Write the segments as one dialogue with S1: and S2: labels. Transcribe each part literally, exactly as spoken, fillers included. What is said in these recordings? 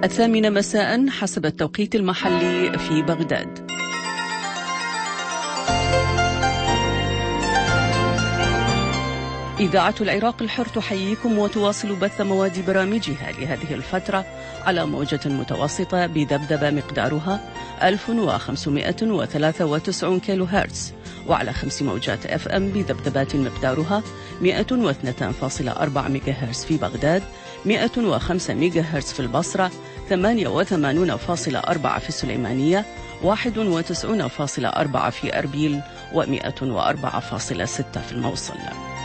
S1: الثامنة مساء حسب التوقيت المحلي في بغداد. إذاعة العراق الحر تحييكم وتواصل بث مواد برامجها لهذه الفترة على موجة متوسطة بذبذبة مقدارها ألف وخمسمائة وثلاثة وتسعين كيلو هرتز، وعلى خمس موجات اف ام بذبذبات مقدارها مئة واثنين فاصلة أربعة ميجا هرتز في بغداد، مئة وخمسة ميجا هرتز في البصرة، ثمانية وثمانين فاصلة أربعة في السليمانية، واحد وتسعين فاصلة أربعة في أربيل، ومئة وأربعة فاصلة ستة في الموصل.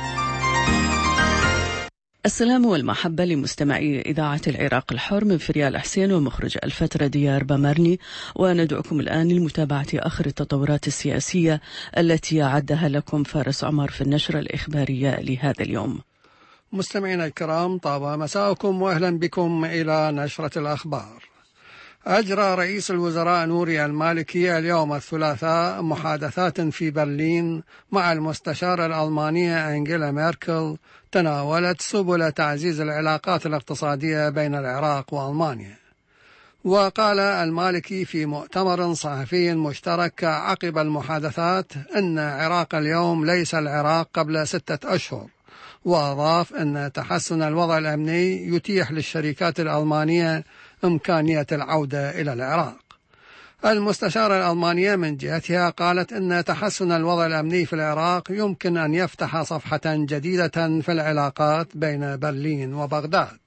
S1: السلام والمحبة لمستمعي إذاعة العراق الحر من فريال حسين ومخرج الفترة ديار بمرني، وندعوكم الآن لمتابعة آخر التطورات السياسية التي أعدها لكم فارس عمر في النشرة الإخبارية لهذا اليوم.
S2: مستمعينا الكرام، طاب مساءكم وأهلا بكم إلى نشرة الأخبار. أجرى رئيس الوزراء نوري المالكي اليوم الثلاثاء محادثات في برلين مع المستشارة الألمانية أنجيلا ميركل تناولت سبل تعزيز العلاقات الاقتصادية بين العراق وألمانيا. وقال المالكي في مؤتمر صحفي مشترك عقب المحادثات أن عراق اليوم ليس العراق قبل ستة أشهر، وأضاف أن تحسن الوضع الأمني يتيح للشركات الألمانية إمكانية العودة إلى العراق. المستشارة الألمانية من جهتها قالت أن تحسن الوضع الأمني في العراق يمكن أن يفتح صفحة جديدة في العلاقات بين برلين وبغداد.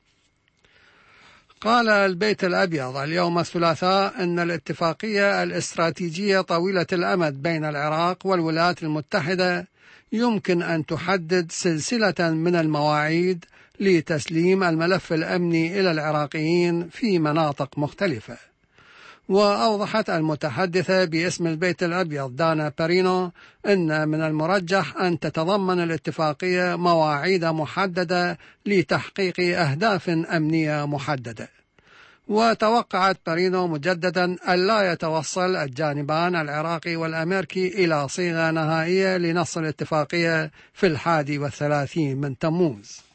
S2: قال البيت الأبيض اليوم الثلاثاء أن الاتفاقية الاستراتيجية طويلة الأمد بين العراق والولايات المتحدة يمكن أن تحدد سلسلة من المواعيد لتسليم الملف الأمني إلى العراقيين في مناطق مختلفة. وأوضحت المتحدثة باسم البيت الأبيض دانا بارينو أن من المرجح أن تتضمن الاتفاقية مواعيد محددة لتحقيق أهداف أمنية محددة. وتوقعت بارينو مجددا ألا يتوصل الجانبان العراقي والأمريكي إلى صيغة نهائية لنص الاتفاقية في الحادي والثلاثين من تموز.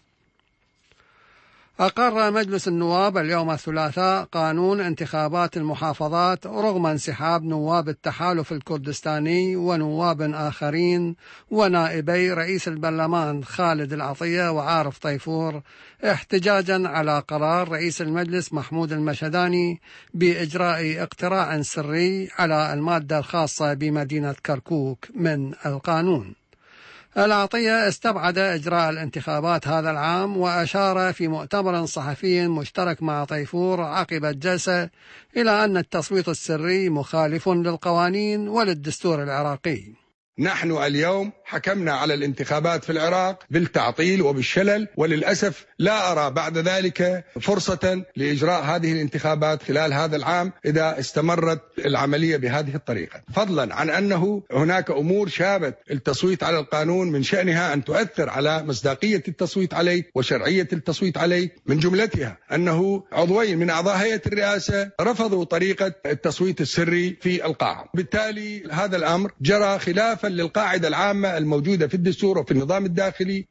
S2: أقر مجلس النواب اليوم الثلاثاء قانون انتخابات المحافظات رغم انسحاب نواب التحالف الكردستاني ونواب آخرين ونائبي رئيس البرلمان خالد العطية وعارف طيفور، احتجاجا على قرار رئيس المجلس محمود المشهداني بإجراء اقتراع سري على المادة الخاصة بمدينة كركوك من القانون. العطية استبعد إجراء الانتخابات هذا العام، وأشار في مؤتمر صحفي مشترك مع طيفور عقب الجلسة إلى أن التصويت السري مخالف للقوانين وللدستور العراقي.
S3: نحن اليوم حكمنا على الانتخابات في العراق بالتعطيل وبالشلل، وللأسف لا أرى بعد ذلك فرصة لإجراء هذه الانتخابات خلال هذا العام إذا استمرت العملية بهذه الطريقة، فضلا عن أنه هناك أمور شابت التصويت على القانون من شأنها أن تؤثر على مصداقية التصويت عليه وشرعية التصويت عليه، من جملتها أنه عضوين من أعضاء هيئة الرئاسة رفضوا طريقة التصويت السري في القاعة. بالتالي هذا الأمر جرى خلافا للقاعدة العامة الموجودة في الدستور وفي النظام الداخلي.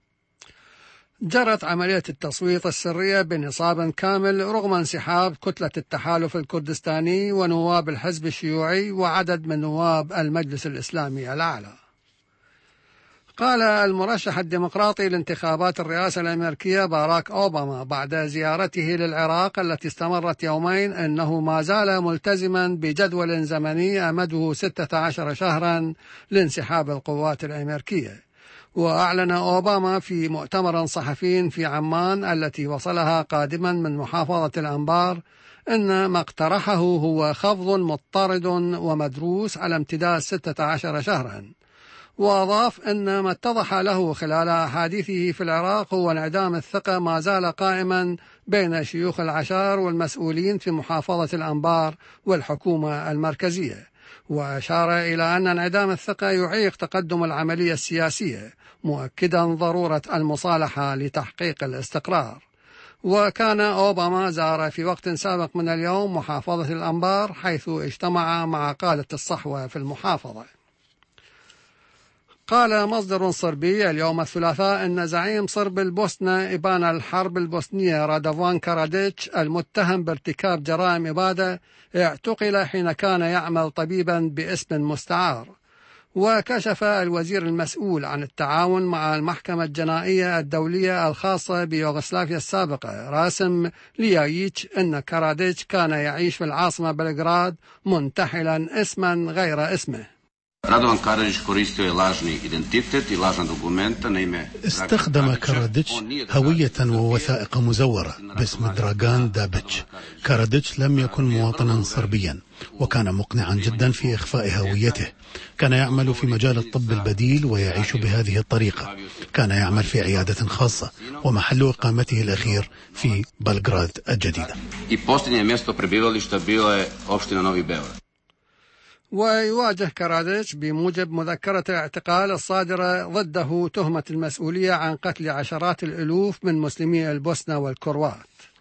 S2: جرت عملية التصويت السرية بنصاب كامل رغم انسحاب كتلة التحالف الكردستاني ونواب الحزب الشيوعي وعدد من نواب المجلس الإسلامي الأعلى. قال المرشح الديمقراطي لانتخابات الرئاسة الأمريكية باراك أوباما بعد زيارته للعراق التي استمرت يومين أنه ما زال ملتزما بجدول زمني أمده ستة عشر شهرا لانسحاب القوات الأمريكية. وأعلن أوباما في مؤتمر صحفي في عمان التي وصلها قادما من محافظة الأنبار أن ما اقترحه هو خفض مضطرد ومدروس على امتداد ستة عشر شهرا. وأضاف أن ما اتضح له خلال أحاديثه في العراق هو انعدام الثقة ما زال قائما بين شيوخ العشائر والمسؤولين في محافظة الأنبار والحكومة المركزية. وأشار إلى أن انعدام الثقة يعيق تقدم العملية السياسية، مؤكدا ضرورة المصالحة لتحقيق الاستقرار. وكان أوباما زار في وقت سابق من اليوم محافظة الأنبار حيث اجتمع مع قادة الصحوة في المحافظة. قال مصدر صربي اليوم الثلاثاء أن زعيم صرب البوسنة إبان الحرب البوسنية رادوان كاراديتش المتهم بارتكاب جرائم إبادة اعتقل حين كان يعمل طبيبا باسم مستعار. وكشف الوزير المسؤول عن التعاون مع المحكمة الجنائية الدولية الخاصة بيوغوسلافيا السابقة راسم ليايتش أن كاراديتش كان يعيش في العاصمة بلغراد منتحلا اسما غير اسمه.
S4: استخدم كاراديتش هوية ووثائق مزورة باسم دراغان دابتش. كاراديتش لم يكن مواطنا صربيا وكان مقنعا جدا في إخفاء هويته. كان يعمل في مجال الطب البديل ويعيش بهذه الطريقة. كان يعمل في عيادة خاصة ومحل إقامته الأخير في بلغراد الجديدة.
S2: ويواجه كاراديتش بموجب مذكرة الاعتقال الصادرة ضده تهمة المسؤولية عن قتل عشرات الألوف من مسلمي البوسنة والكروات.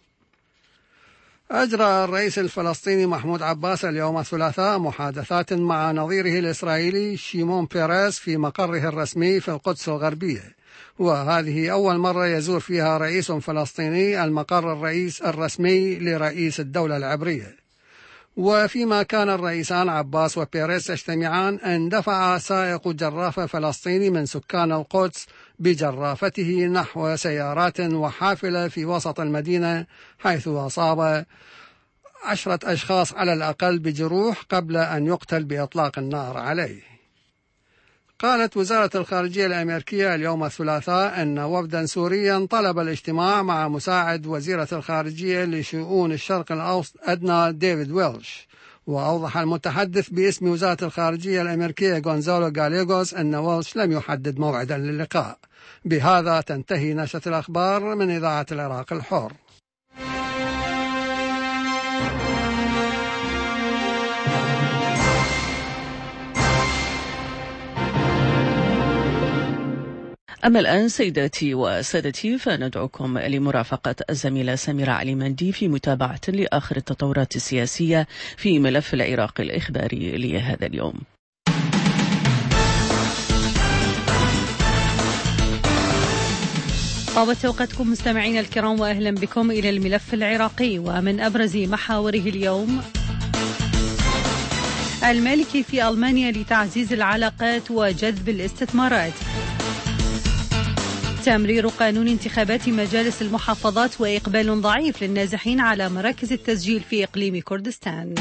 S2: أجرى الرئيس الفلسطيني محمود عباس اليوم الثلاثاء محادثات مع نظيره الإسرائيلي شيمون بيريز في مقره الرسمي في القدس الغربية، وهذه أول مرة يزور فيها رئيس فلسطيني المقر الرئيس الرسمي لرئيس الدولة العبرية. وفيما كان الرئيسان عباس وبيريز يجتمعان اندفع سائق جرافة فلسطيني من سكان القدس بجرافته نحو سيارات وحافلة في وسط المدينة، حيث أصاب عشرة أشخاص على الأقل بجروح قبل أن يقتل بإطلاق النار عليه. قالت وزارة الخارجية الأمريكية اليوم الثلاثاء أن وفدا سوريا طلب الاجتماع مع مساعد وزيرة الخارجية لشؤون الشرق الأدنى ديفيد ويلش. وأوضح المتحدث باسم وزارة الخارجية الأمريكية غونزالو غاليغوس أن ويلش لم يحدد موعدا للقاء. بهذا تنتهي نشرة الأخبار من إذاعة العراق الحر.
S1: أما الآن سيداتي وسادتي فندعوكم لمرافقة الزميلة سميرة علي مندي في متابعة لآخر التطورات السياسية في ملف العراق الإخباري لهذا اليوم.
S5: طابت أوقاتكم مستمعينا الكرام وأهلا بكم إلى الملف العراقي. ومن أبرز محاوره اليوم: المالكي في ألمانيا لتعزيز العلاقات وجذب الاستثمارات، تمرير قانون انتخابات مجالس المحافظات وإقبال ضعيف للنازحين على مراكز التسجيل في إقليم كردستان.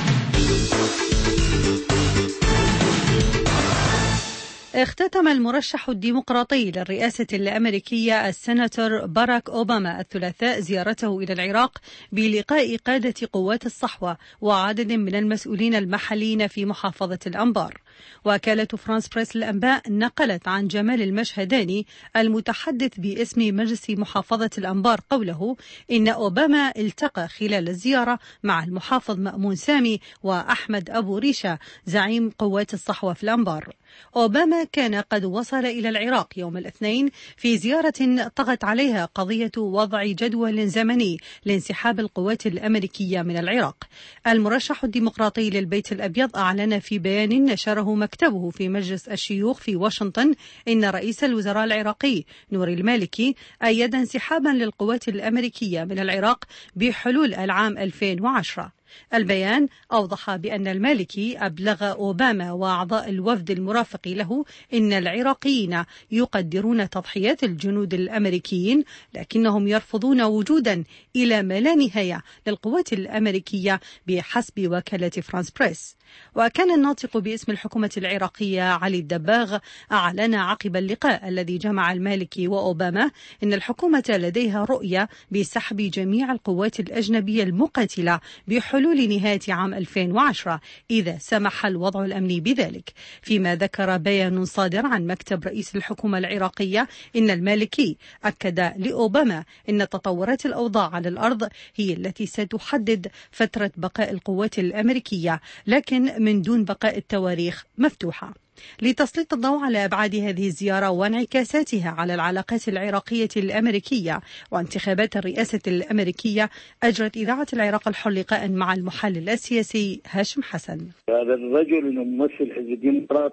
S5: اختتم المرشح الديمقراطي للرئاسة الأمريكية السيناتور باراك أوباما الثلاثاء زيارته إلى العراق بلقاء قادة قوات الصحوة وعدد من المسؤولين المحليين في محافظة الأنبار. وكالة فرانس بريس للأنباء نقلت عن جمال المشهداني المتحدث باسم مجلس محافظة الأنبار قوله إن أوباما التقى خلال الزيارة مع المحافظ مأمون سامي وأحمد أبو ريشة زعيم قوات الصحوة في الأنبار. أوباما كان قد وصل إلى العراق يوم الاثنين في زيارة طغت عليها قضية وضع جدول زمني لانسحاب القوات الأمريكية من العراق. المرشح الديمقراطي للبيت الأبيض أعلن في بيان نشره مكتبه في مجلس الشيوخ في واشنطن إن رئيس الوزراء العراقي نوري المالكي أيد انسحابا للقوات الأمريكية من العراق بحلول العام ألفين وعشرة. البيان أوضح بأن المالكي أبلغ أوباما وأعضاء الوفد المرافق له إن العراقيين يقدرون تضحيات الجنود الأمريكيين، لكنهم يرفضون وجودا إلى ما لا نهاية للقوات الأمريكية بحسب وكالة فرانس بريس. وكان الناطق باسم الحكومة العراقية علي الدباغ أعلن عقب اللقاء الذي جمع المالكي وأوباما إن الحكومة لديها رؤية بسحب جميع القوات الأجنبية المقاتلة بحلول نهاية عام ألفين وعشرة إذا سمح الوضع الأمني بذلك. فيما ذكر بيان صادر عن مكتب رئيس الحكومة العراقية إن المالكي أكد لأوباما إن تطورات الأوضاع على الأرض هي التي ستحدد فترة بقاء القوات الأمريكية، لكن من دون بقاء التواريخ مفتوحة. لتسليط الضوء على أبعاد هذه الزيارة وانعكاساتها على العلاقات العراقية الأمريكية وانتخابات الرئاسة الأمريكية، أجرت إذاعة العراق الحر لقاء مع المحلل السياسي هاشم حسن.
S6: هذا الرجل الممثل الحزب الديمقراطي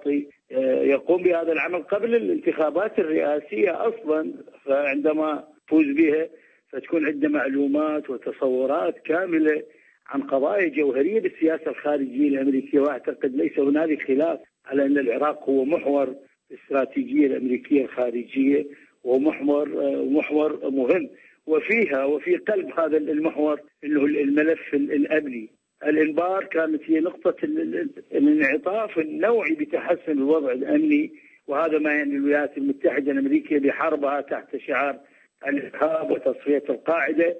S6: يقوم بهذا العمل قبل الانتخابات الرئاسية أصلا، فعندما فوز بها فتكون عندنا معلومات وتصورات كاملة عن قضايا جوهرية بالسياسة الخارجية الأمريكية. وأعتقد ليس هنالك خلاف على أن العراق هو محور الاستراتيجية الأمريكية الخارجية ومحور محور مهم، وفيها وفي قلب هذا المحور اللي هو الملف الأمني. الإنبار كانت هي نقطة الانعطاف النوعي بتحسن الوضع الأمني، وهذا ما يعني الولايات المتحدة الأمريكية بحربها تحت شعار الإرهاب وتصفية القاعدة.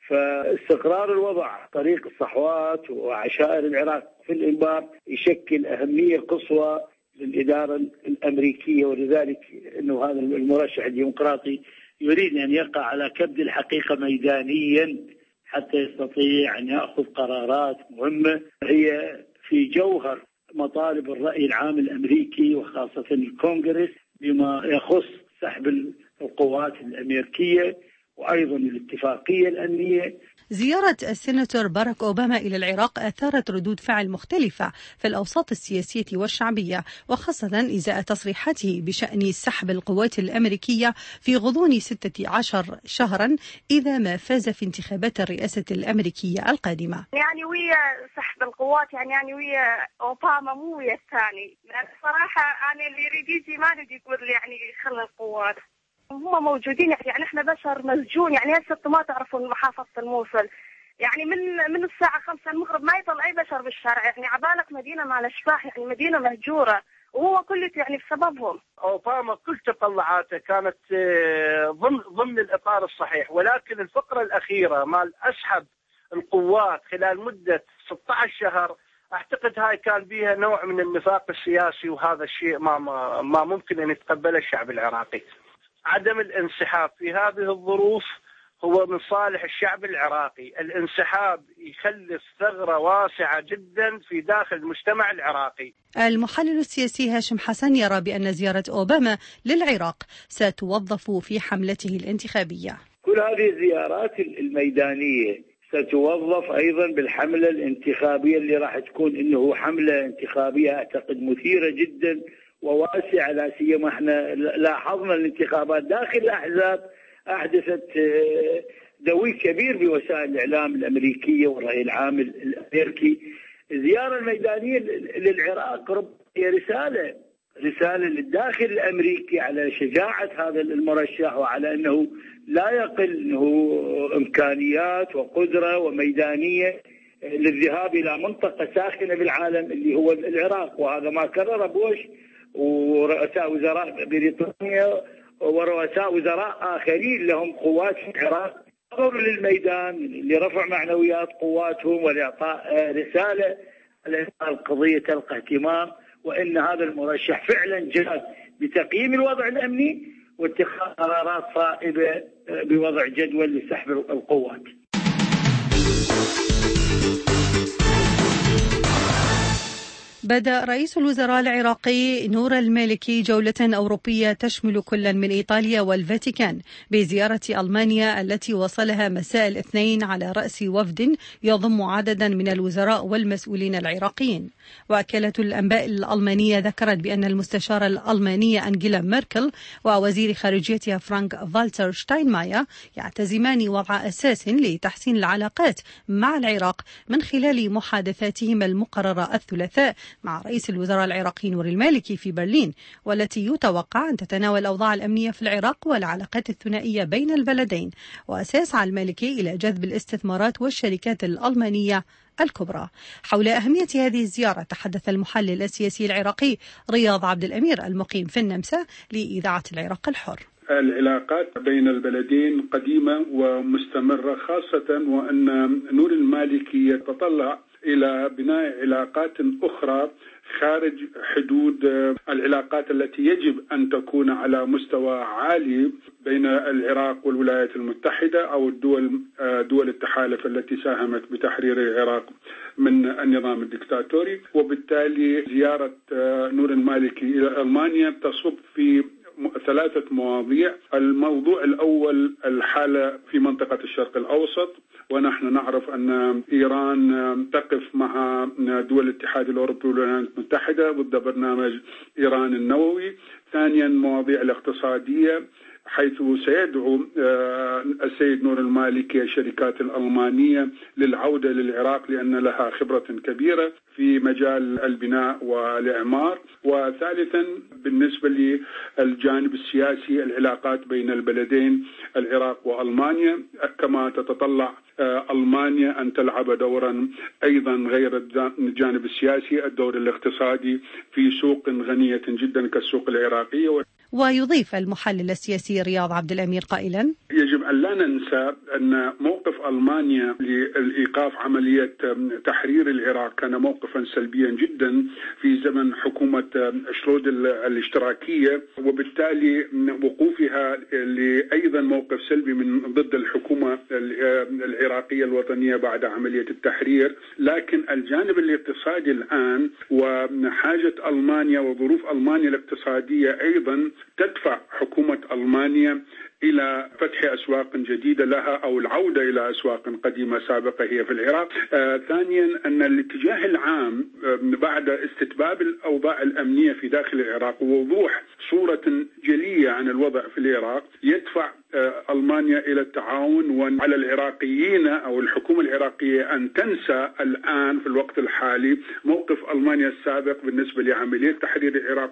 S6: فاستقرار الوضع طريق الصحوات وعشائر العراق في الإنبار يشكل أهمية قصوى للإدارة الأمريكية، ولذلك أنه هذا المرشح الديمقراطي يريد أن يقع على كبد الحقيقة ميدانيا حتى يستطيع أن يأخذ قرارات مهمة هي في جوهر مطالب الرأي العام الأمريكي وخاصة الكونغرس بما يخص سحب القوات الأمريكية وأيضا الاتفاقية الأمنية.
S5: زيارة السيناتور باراك أوباما إلى العراق أثارت ردود فعل مختلفة في الأوساط السياسية والشعبية، وخاصة إزاء تصريحاته بشأن سحب القوات الأمريكية في غضون ستة عشر شهرا إذا ما فاز في انتخابات الرئاسة الأمريكية القادمة.
S7: يعني ويا سحب القوات يعني يعني ويا أوباما مو ويا الثاني. صراحة أنا اللي يريد يجي ما يريد يقول يعني خلي القوات هم موجودين. يعني احنا بشر مسجون. يعني هسه انتم ما تعرفون محافظة الموصل يعني من من الساعة خمسة المغرب ما يطلع أي بشر بالشارع. يعني عبالك مدينة مال أشباح، يعني مدينة مهجورة، وهو كله يعني بسببهم.
S8: أوباما كل تطلعاته كانت ضمن ضمن الإطار الصحيح، ولكن الفقرة الأخيرة مال أسحب القوات خلال مدة ستة عشر شهر أعتقد هاي كان بيها نوع من النفاق السياسي، وهذا الشيء ما ما, ما ممكن أن يتقبله الشعب العراقي. عدم الانسحاب في هذه الظروف هو من صالح الشعب العراقي. الانسحاب يخلف ثغرة واسعة جدا في داخل المجتمع العراقي.
S5: المحلل السياسي هاشم حسن يرى بأن زيارة أوباما للعراق ستوظف في حملته الانتخابية.
S6: كل هذه الزيارات الميدانية ستوظف أيضا بالحملة الانتخابية اللي راح تكون إنه حملة انتخابية أعتقد مثيرة جدا وواسعة، لا سيما احنا لاحظنا الانتخابات داخل الأحزاب أحدثت دوي كبير بوسائل الإعلام الأمريكية والرأي العام الأمريكي. الزيارة الميدانية للعراق هي رسالة رسالة للداخل الأمريكي على شجاعة هذا المرشح وعلى أنه لا يقل أنه إمكانيات وقدرة وميدانية للذهاب إلى منطقة ساخنة بالعالم اللي هو العراق. وهذا ما كرر بوش ورؤساء وزراء بريطانيا ورؤساء وزراء آخرين لهم قوات في العراق خرجوا للميدان لرفع معنويات قواتهم ولإعطاء رسالة على القضية تلقى اهتمام، وإن هذا المرشح فعلا جاد بتقييم الوضع الأمني واتخاذ قرارات صائبة بوضع جدول لسحب القوات.
S5: بدأ رئيس الوزراء العراقي نور المالكي جولة أوروبية تشمل كل من إيطاليا والفاتيكان بزيارة ألمانيا التي وصلها مساء الاثنين على رأس وفد يضم عددا من الوزراء والمسؤولين العراقيين. وكالة الأنباء الألمانية ذكرت بأن المستشارة الألمانية أنجيلا ميركل ووزير خارجيتها فرانك فالتر شتاينماير يعتزمان وضع أساس لتحسين العلاقات مع العراق من خلال محادثاتهما المقررة الثلاثاء مع رئيس الوزراء العراقي نور المالكي في برلين، والتي يتوقع أن تتناول الأوضاع الأمنية في العراق والعلاقات الثنائية بين البلدين، وسيسعى المالكي إلى جذب الاستثمارات والشركات الألمانية الكبرى. حول أهمية هذه الزيارة تحدث المحلل السياسي العراقي رياض عبد الأمير المقيم في النمسا لإذاعة العراق الحر.
S9: العلاقات بين البلدين قديمة ومستمرة، خاصة وأن نور المالكي يتطلع إلى بناء علاقات أخرى خارج حدود العلاقات التي يجب أن تكون على مستوى عالي بين العراق والولايات المتحدة أو الدول دول التحالف التي ساهمت بتحرير العراق من النظام الدكتاتوري. وبالتالي زيارة نور المالكي إلى ألمانيا تصب في ثلاثة مواضيع. الموضوع الأول الحالة في منطقة الشرق الأوسط، ونحن نعرف أن إيران تقف مع دول الاتحاد الأوروبي والولايات المتحدة ضد برنامج إيران النووي. ثانيا مواضيع الاقتصادية، حيث سيدعو السيد نور المالكي الشركات الألمانية للعودة للعراق لأن لها خبرة كبيرة في مجال البناء والإعمار. وثالثا بالنسبة للجانب السياسي، العلاقات بين البلدين العراق وألمانيا، كما تتطلع ألمانيا أن تلعب دورا أيضا غير الجانب السياسي، الدور الاقتصادي في سوق غنية جدا كالسوق العراقية.
S5: ويضيف المحلل السياسي رياض عبد الأمير قائلا:
S9: يجب أن لا ننسى أن موقف ألمانيا للإيقاف عملية تحرير العراق كان موقفا سلبيا جدا في زمن حكومة شرودر الاشتراكية، وبالتالي وقوفها أيضا موقف سلبي من ضد الحكومة العراقية الوطنية بعد عملية التحرير. لكن الجانب الاقتصادي الآن وحاجة ألمانيا وظروف ألمانيا الاقتصادية أيضا تدفع حكومة ألمانيا إلى فتح أسواق جديدة لها أو العودة إلى أسواق قديمة سابقة هي في العراق. آه ثانيا أن الاتجاه العام آه بعد استتباب الأوضاع الأمنية في داخل العراق ووضوح صورة جلية عن الوضع في العراق يدفع آه ألمانيا إلى التعاون، وعلى العراقيين أو الحكومة العراقية أن تنسى الآن في الوقت الحالي موقف ألمانيا السابق بالنسبة لعملية تحرير العراق.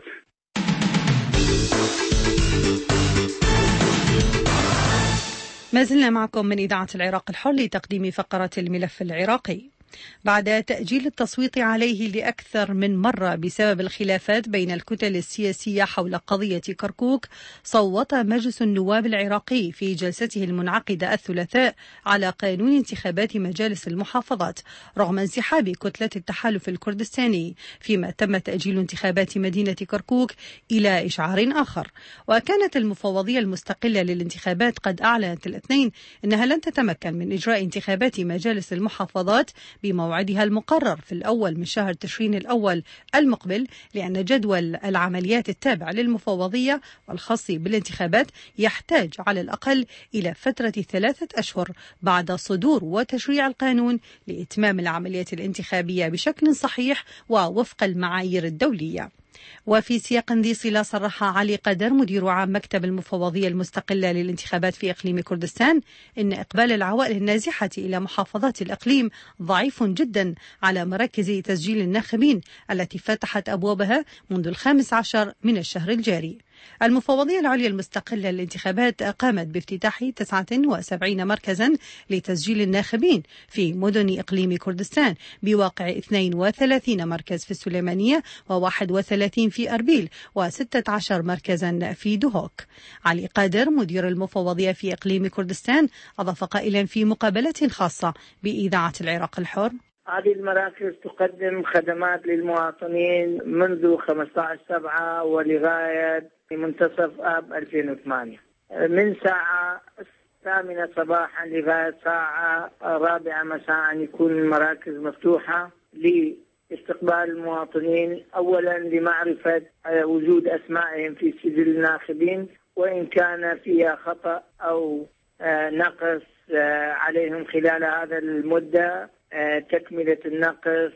S5: ما زلنا معكم من إذاعة العراق الحر لتقديم فقرة الملف العراقي. بعد تأجيل التصويت عليه لأكثر من مرة بسبب الخلافات بين الكتل السياسية حول قضية كركوك، صوت مجلس النواب العراقي في جلسته المنعقدة الثلاثاء على قانون انتخابات مجالس المحافظات رغم انسحاب كتلة التحالف الكردستاني، فيما تم تأجيل انتخابات مدينة كركوك إلى إشعار آخر. وكانت المفوضية المستقلة للانتخابات قد أعلنت الاثنين أنها لن تتمكن من إجراء انتخابات مجالس المحافظات بموعدها المقرر في الأول من شهر تشرين الأول المقبل، لأن جدول العمليات التابع للمفوضية والخاص بالانتخابات يحتاج على الأقل إلى فترة ثلاثة أشهر بعد صدور وتشريع القانون لإتمام العمليات الانتخابية بشكل صحيح ووفق المعايير الدولية. وفي سياق ذي صلة صرح علي قدر مدير عام مكتب المفوضية المستقلة للانتخابات في إقليم كردستان إن إقبال العوائل النازحة إلى محافظات الإقليم ضعيف جدا على مراكز تسجيل الناخبين التي فتحت أبوابها منذ الخامس عشر من الشهر الجاري. المفوضية العليا المستقلة للانتخابات قامت بافتتاح تسعة وسبعين مركزا لتسجيل الناخبين في مدن إقليم كردستان بواقع اثنين وثلاثين مركز في السليمانية وواحد وثلاثين في أربيل وستة عشر مركزا في دهوك. علي قادر مدير المفوضية في إقليم كردستان أضاف قائلا في مقابلة خاصة بإذاعة العراق الحر:
S10: هذه المراكز تقدم خدمات للمواطنين منذ خمسة عشر سبعة ولغاية منتصف آب ألفين وثمانية، من ساعة الثامنة صباحا لغاية ساعة رابعة مساء يكون المراكز مفتوحة لاستقبال المواطنين، أولا لمعرفة وجود أسمائهم في سجل الناخبين وإن كان فيها خطأ أو نقص عليهم خلال هذا المدة تكملة النقص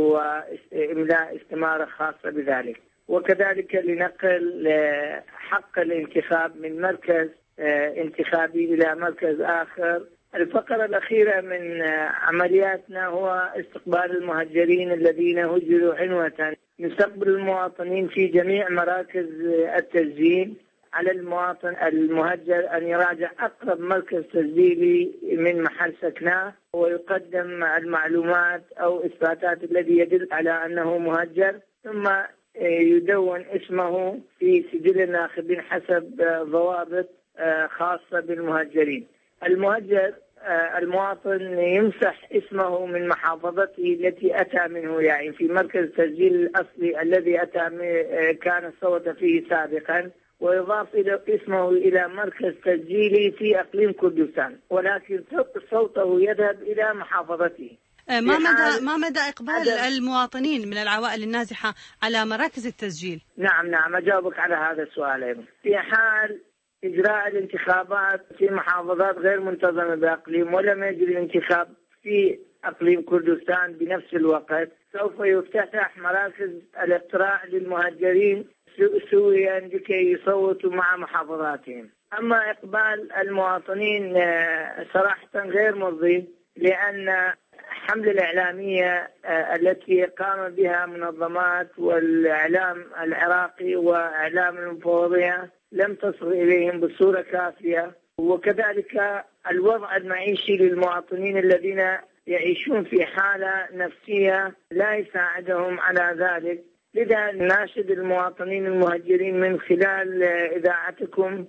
S10: وإملاء استمارة خاصة بذلك، وكذلك لنقل حق الانتخاب من مركز انتخابي إلى مركز آخر. الفقرة الأخيرة من عملياتنا هو استقبال المهجرين الذين هجروا عنوة. نستقبل المواطنين في جميع مراكز التسجيل. على المواطن المهجر أن يراجع أقرب مركز تسجيلي من محل سكنه ويقدم المعلومات أو إثباتات الذي يدل على أنه مهجر، ثم يدون اسمه في سجل الناخبين حسب ضوابط خاصة بالمهجرين. المهجر المواطن يمسح اسمه من محافظته التي أتى منه، يعني في مركز التسجيل الأصلي الذي أتى كان صوت فيه سابقا، ويضاف إلى اسمه إلى مركز تسجيلي في أقليم كردستان، ولكن صوته يذهب إلى محافظته.
S5: ما مدى ما مدى إقبال المواطنين من العوائل النازحة على مراكز التسجيل؟
S10: نعم نعم أجاوبك على هذا السؤال أيضا. في حال إجراء الانتخابات في محافظات غير منتظمة بأقليم ولم يجري الانتخاب في أقليم كردستان بنفس الوقت، سوف يفتتح مراكز الاقتراع للمهجرين سويا لكي يصوتوا مع محافظاتهم. أما إقبال المواطنين صراحة غير مرضي، لأن حملة الإعلامية التي قام بها منظمات والإعلام العراقي وإعلام المفوضية لم تصل إليهم بصورة كافية، وكذلك الوضع المعيشي للمواطنين الذين يعيشون في حالة نفسية لا يساعدهم على ذلك. لذا ناشد المواطنين المهجرين من خلال إذاعتكم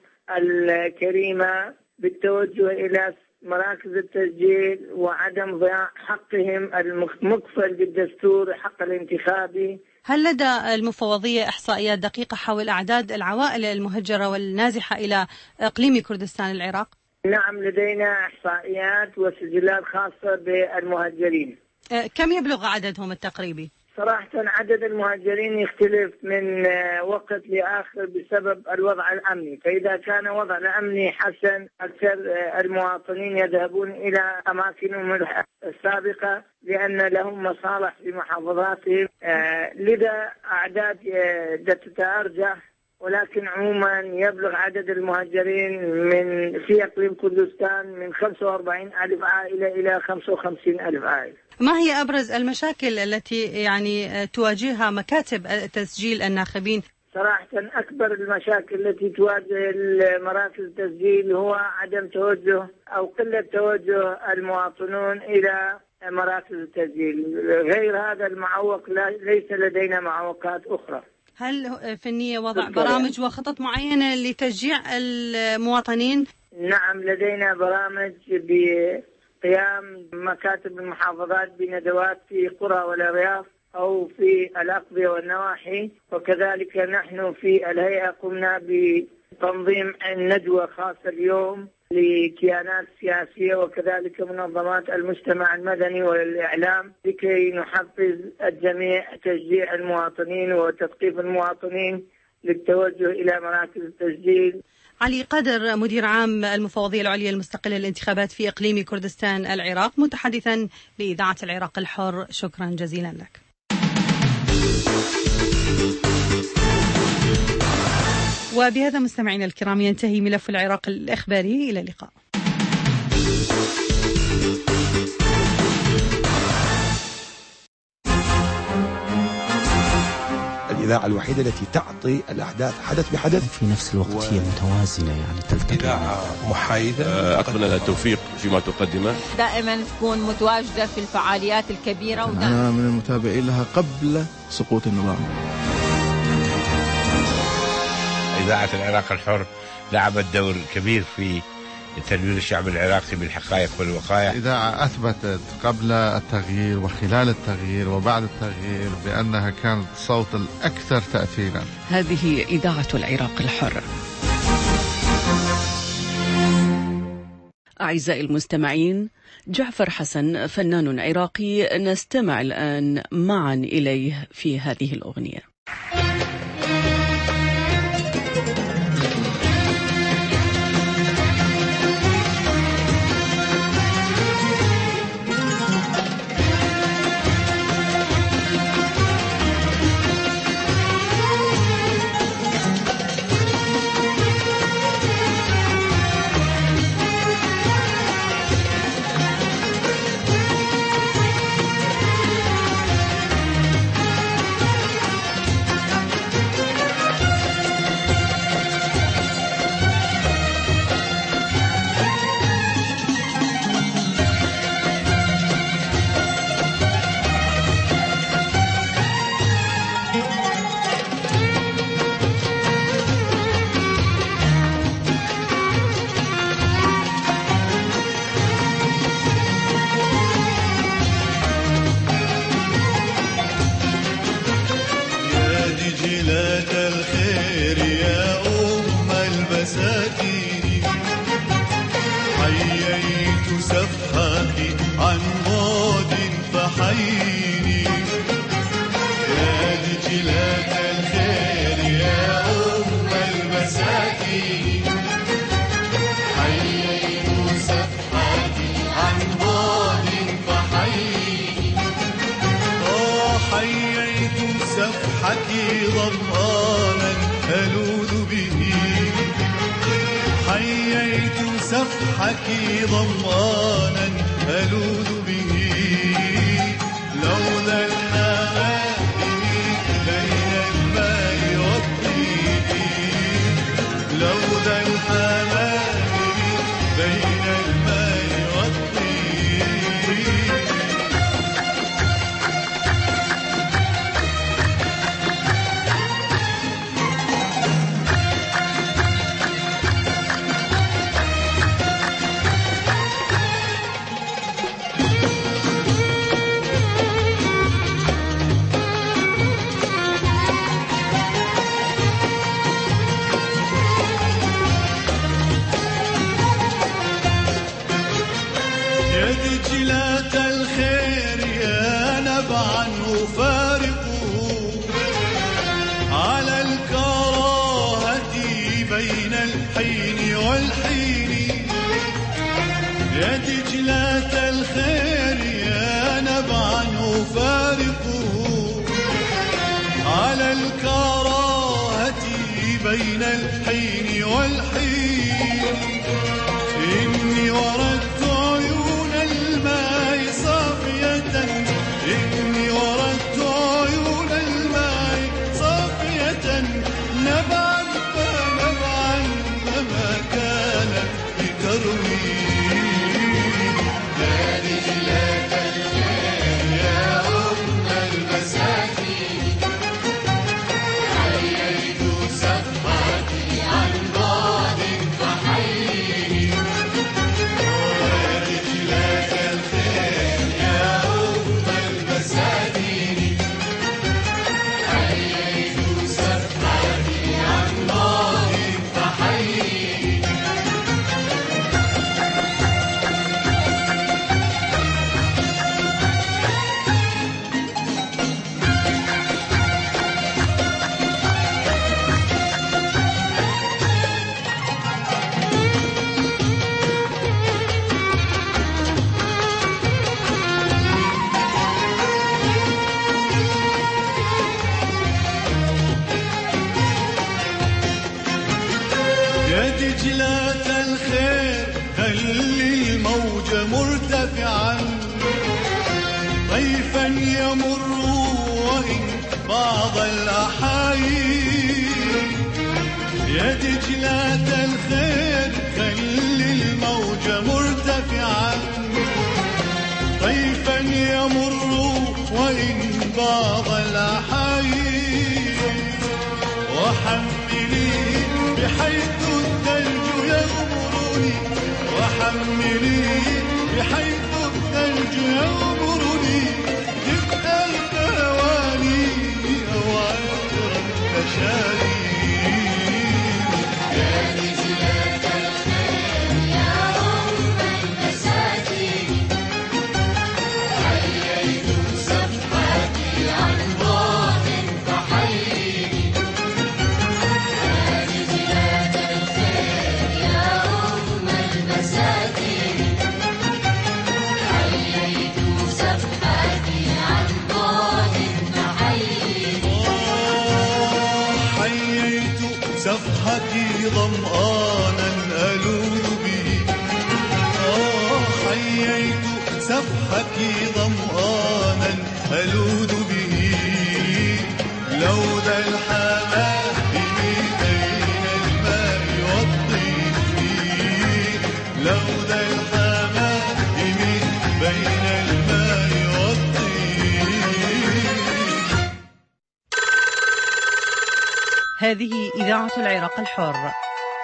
S10: الكريمة بالتوجه إلى مراكز التسجيل وعدم ضياع حقهم المكفل بالدستور، حق الانتخابي.
S5: هل لدى المفوضية إحصائيات دقيقة حول أعداد العوائل المهجرة والنازحة إلى إقليم كردستان العراق؟
S10: نعم لدينا إحصائيات وسجلات خاصة بالمهجرين.
S5: كم يبلغ عددهم التقريبي؟
S10: صراحة عدد المهاجرين يختلف من وقت لآخر بسبب الوضع الأمني، فإذا كان وضع الأمني حسن أكثر المواطنين يذهبون إلى أماكنهم السابقة لأن لهم مصالح في محافظاتهم، لذا أعداد تتأرجح، ولكن عموما يبلغ عدد المهاجرين من في إقليم كردستان من خمسة وأربعين ألف عائلة إلى خمسة وخمسين ألف عائلة.
S5: ما هي أبرز المشاكل التي يعني تواجهها مكاتب تسجيل الناخبين؟
S10: صراحة أكبر المشاكل التي تواجه مراكز التسجيل هو عدم توجه أو قلة توجه المواطنون إلى مراكز التسجيل. غير هذا المعوق ليس لدينا معوقات أخرى.
S5: هل في النية وضع برامج وخطط معينة لتشجيع المواطنين؟
S10: نعم لدينا برامج بقيام مكاتب المحافظات بندوات في قرى والأرياف أو في الأقضية والنواحي، وكذلك نحن في الهيئة قمنا بتنظيم ندوة خاصة اليوم لكيانات سياسية وكذلك منظمات المجتمع المدني والإعلام لكي نحفز الجميع تشجيع المواطنين وتثقيف المواطنين للتوجه إلى مراكز التسجيل.
S5: علي قدر مدير عام المفوضية العليا المستقلة للانتخابات في إقليم كردستان العراق متحدثا لإذاعة العراق الحر، شكرا جزيلا لك. وبهذا مستمعينا الكرام ينتهي ملف العراق الإخباري، إلى اللقاء.
S11: الإذاعة الوحيدة التي تعطي الأحداث حدث بحدث
S12: في نفس الوقت و... هي متوازنة، يعني تلتقي.
S11: إذاعة محايدة.
S13: أتمنى لها التوفيق فيما تقدمه،
S14: دائما تكون متواجدة في الفعاليات الكبيرة.
S15: أنا من المتابعين لها قبل سقوط النظام.
S16: إذاعة العراق الحر لعبت دور كبير في تنوير الشعب العراقي بالحقائق والوقائع.
S15: إذاعة أثبتت قبل التغيير وخلال التغيير وبعد التغيير بأنها كانت الصوت الأكثر تأثيرا.
S1: هذه إذاعة العراق الحر. أعزائي المستمعين، جعفر حسن فنان عراقي نستمع الآن معا إليه في هذه الأغنية.
S17: حييت سفهاك عن بعد ظمآنا ألوذ به حييت سفحك ظمآنا ألوذ به لولا الحمائم بين الماء والطين لولا الحمائم بين الماء والطين يا دجلة الخير يا نبعا أفارقه على الكراهة بين الحين والحين إني وردت عيون الماء صافية إني وردت عيون الماء صافية نبعا فنبعا فما كانت بتروي دجلة الخير خلي الموج مرتفعا طيفا يمر وإن بعض الأحايين يا دجلة الخير خلي الموج مرتفعا طيفا يمر وإن بعض الأحايين وحملي بحيث الثلج يغمرني وحملي بحيث الثلج يغمرني دفء الهواني أو عطر التشاري يا دجلة الخير يا أم المساكين حييت صفحتي عن ضاد فحييني سفحك ظمآنا ألوذ به آه حييت سفحك ظمآنا ألوذ به لولا الحمائم بين الماء والطين لولا الحمائم بين الماء والطين.
S5: هذه إذاعة العراق الحر.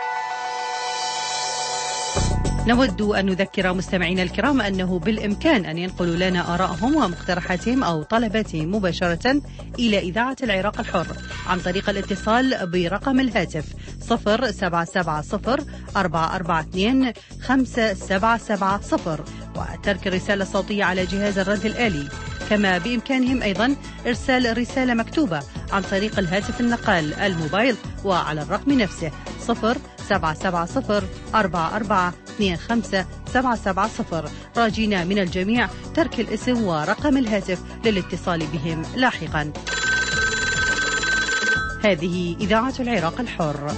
S5: نود أن نذكر مستمعينا الكرام أنه بالإمكان أن ينقلوا لنا آرائهم ومقترحاتهم أو طلباتهم مباشرة إلى إذاعة العراق الحر عن طريق الاتصال برقم الهاتف صفر سبعة سبعة صفر أربعة أربعة اثنين خمسة سبعة سبعة صفر وترك الرسالة الصوتية على جهاز الرد الآلي. كما بإمكانهم أيضا إرسال رسالة مكتوبة عن طريق الهاتف النقال الموبايل وعلى الرقم نفسه صفر سبعة سبعة صفر أربعة أربعة اثنين خمسة سبعة سبعة صفر. راجينا من الجميع ترك الاسم ورقم الهاتف للاتصال بهم لاحقا. هذه إذاعة العراق الحر.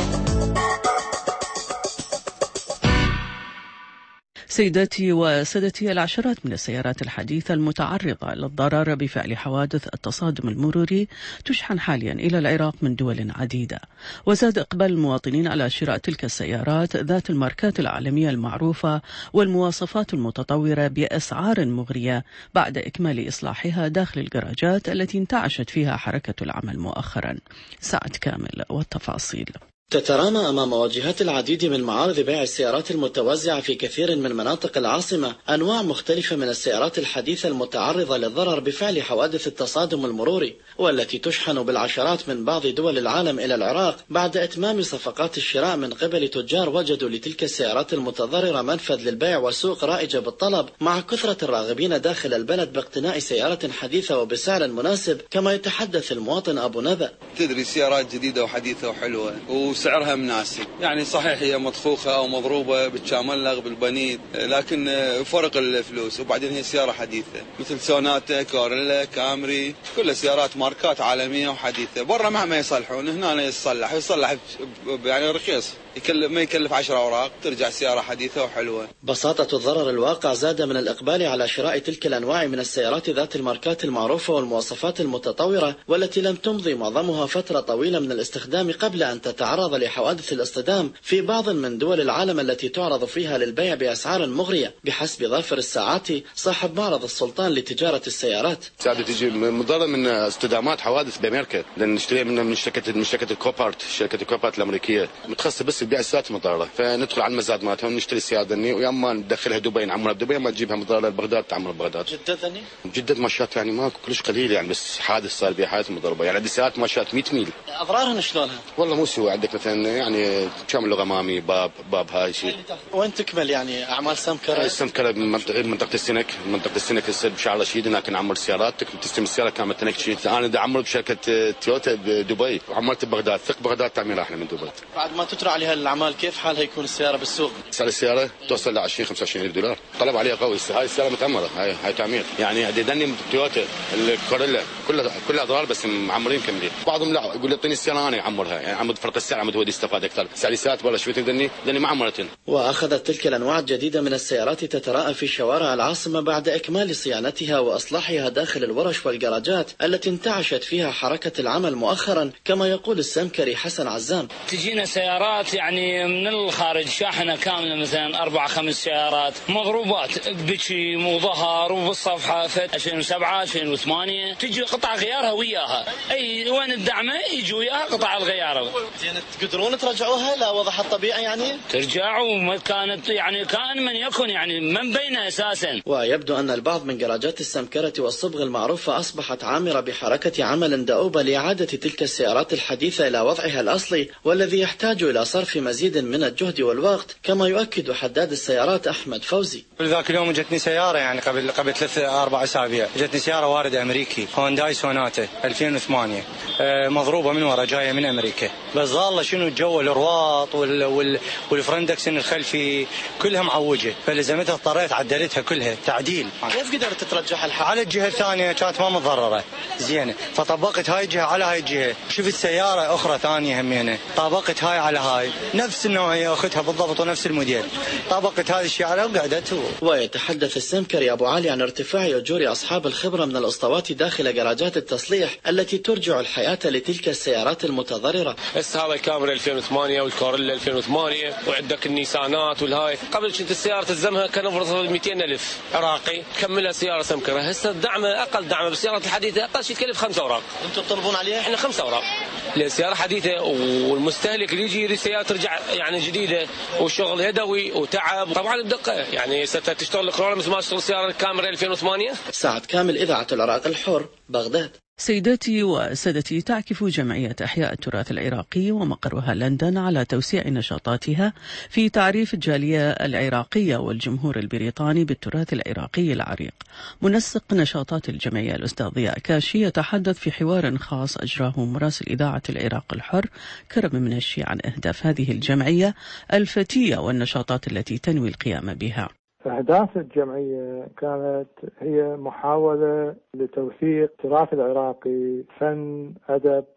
S1: سيداتي وسادتي، العشرات من السيارات الحديثة المتعرضة للضرر بفعل حوادث التصادم المروري تشحن حاليا إلى العراق من دول عديدة، وزاد إقبال المواطنين على شراء تلك السيارات ذات الماركات العالمية المعروفة والمواصفات المتطورة بأسعار مغرية بعد إكمال إصلاحها داخل الجراجات التي انتعشت فيها حركة العمل مؤخرا. سعد كامل والتفاصيل.
S18: تترامى أمام واجهات العديد من معارض بيع السيارات المتوزعة في كثير من مناطق العاصمة أنواع مختلفة من السيارات الحديثة المتعرضة للضرر بفعل حوادث التصادم المروري، والتي تشحن بالعشرات من بعض دول العالم إلى العراق بعد إتمام صفقات الشراء من قبل تجار وجدوا لتلك السيارات المتضررة منفذ للبيع وسوق رائجة بالطلب، مع كثرة الراغبين داخل البلد باقتناء سيارة حديثة وبسعر مناسب، كما يتحدث المواطن أبو نبأ.
S19: تدري سيارات جديدة وحديثة وحلوة وسعرها مناسب، يعني صحيح هي مطفوخة أو مضروبة بالشاملغ بالبنيد، لكن فرق الفلوس، وبعدين هي سيارة حديثة مثل سوناتا، كوريلا، كامري، كلها سيارات ماركات عالمية وحديثة. برا مهما يصلحون هنا يصلح يصلح يعني رخيص، يكلف ما يكلف عشر أوراق، ترجع سيارة حديثة وحلوة.
S18: بساطة الضرر الواقع زاد من الإقبال على شراء تلك الأنواع من السيارات ذات الماركات المعروفة والمواصفات المتطورة، والتي لم تمضي معظمها فترة طويلة من الاستخدام قبل أن تتعرض لحوادث الاصطدام في بعض من دول العالم التي تعرض فيها للبيع بأسعار مغرية، بحسب ظافر الساعاتي صاحب معرض السلطان لتجارة السيارات.
S20: ساعات تجي مضرة من اصطدامات حوادث بأمريكا، لأن نشتريها من من شركة من شركة الكوبارت، شركة الكوبارت الأمريكية متخصصة بس ببيع السيارات المضرة، فندخل على المزاد مالتهم ونشتري السيارة ذني، ويا اما ندخلها دبي نعمرها بدبي، اما تجيبها مضرة لبغداد تعمرها ببغداد.
S18: جدة ذني؟
S20: جدة ماشات يعني ماكو كلش قليل، يعني بس حادث صار بها حادث مضربة، يعني عندي سيارات ماشات مية ميل.
S18: أضرارها شلونها؟
S20: والله مو سوى، عندك مثلا يعني شامل لغة امامي باب باب هاي شيء.
S18: وين تكمل يعني اعمال سمكرة؟
S20: السمكرة بمنطقة منطقة السنك، منطقة السنك يصير بشعر رشيد، هناك نعمر سيارات تستلم السيارة كاملة تنك شيء. انا دا عمرت بشركة تويوتا بدبي، وعملت ببغداد، ثق بغداد تعمير احلى من دبي.
S18: بعد ما تترى عليها الاعمال كيف حالها يكون السيارة بالسوق؟
S20: سعر السيارة توصل ل عشرين خمسة وعشرين ألف دولار، طلب عليها قوي. هاي السيارة متعمرة، هاي هاي تعمير، يعني دني تويوتا الكوريلا كلها كلها اضرار بس معمرين كاملين. بعضهم لا يقول لي اعطيني السيارة انا اعمرها، يعني عمد فرق السعر عمد ودي استفاد اكثر. سعر السيارات ولا شوية دني دني معمرة.
S18: واخذت تلك الانواع الجديدة من السيارات تتراءى في شوارع العاصمة بعد اكمال صيانتها واصلاحها داخل الورش والجراجات التي انتعشت فيها حركة العمل مؤخرا، كما يقول السمكري حسن عزام.
S21: تجينا سيارات يعني من الخارج شاحنة كاملة، مثلا أربع خمس سيارات مضروبات بشي وظهر وبالصفحة فت ألفين وسبعة ألفين وثمانية، تجي قطع غيارها وياها، أي وين الدعمة يجي وياها قطع الغيار.
S18: زين تقدرون ترجعوها إلى وضعها الطبيعي يعني؟
S21: ترجع وما كانت يعني كان من يكون يعني من بينها أساسا.
S18: ويبدو أن البعض من جراجات السمكرة والصبغ المعروفة أصبحت عامرة بحركة عمل دؤوبة لإعادة تلك السيارات الحديثة إلى وضعها الأصلي، والذي يحتاج إلى صرف مزيد من الجهد والوقت، كما يؤكد حداد السيارات أحمد فوزي.
S22: ذاك اليوم جتني سيارة يعني قبل قبل ثلاث أربع أسابيع، جتني سيارة وارد أمريكي هونداي سوناتا ألفين وثمانية، مضروبة من ورا جاية من أمريكا، بس ظل شنو الجو الرواط وال وال والفرندكسن الخلفي كلها معوجة، فلزمتها اضطريت عدلتها كلها تعديل.
S18: كيف قدرت ترجعها الحق؟
S22: على الجهة الثانية كانت ما متضررة زينة، فطبقت هاي الجهة على هاي الجهة، شفت سيارة أخرى ثانية همينة طبقت هاي على هاي نفس النوعية أخذتها بالضبط ونفس الموديل، طبقت هذا الشيء على وقعدت.
S18: ويتحدث السمكري أبو علي عن ارتفاع أجور أصحاب الخبرة من الأسطوات داخل جراجات التصليح التي ترجع الحياة لتلك السيارات المتضررة.
S23: هسه هذا الكامري ألفين وثمانية والكوريلا ألفين وثمانية، وعندك النيسانات والهاي. قبل كنت السيارة تلزمها كان نفرض مئتين ألف عراقي كملها سيارة سمكرة، هسه الدعم أقل دعم بالسيارات الحديثة أقل شيء تكلف خمسة أوراق.
S18: أنتم تطلبون عليها؟
S23: إحنا خمسة أوراق للسيارة حديثة، والمستهلك اللي يجي يريد سيارة ترجع يعني جديدة وشغل يدوي وتعب. طبعا الدقة يعني ستشتغل الكورونا مثل ما تشتغل السيارة الكامري ألفين وثمانية.
S18: سعد كامل إذاعة العراق الحر، بغداد.
S1: سيداتي وسادتي، تعكف جمعية إحياء التراث العراقي ومقرها لندن على توسيع نشاطاتها في تعريف الجالية العراقية والجمهور البريطاني بالتراث العراقي العريق. منسق نشاطات الجمعية الأستاذ ضياء كاشي يتحدث في حوار خاص أجراه مراسل إذاعة العراق الحر كرم منشي عن أهداف هذه الجمعية الفتية والنشاطات التي تنوي القيام بها.
S24: أهداف الجمعية كانت هي محاولة لتوثيق التراث العراقي، فن، أدب،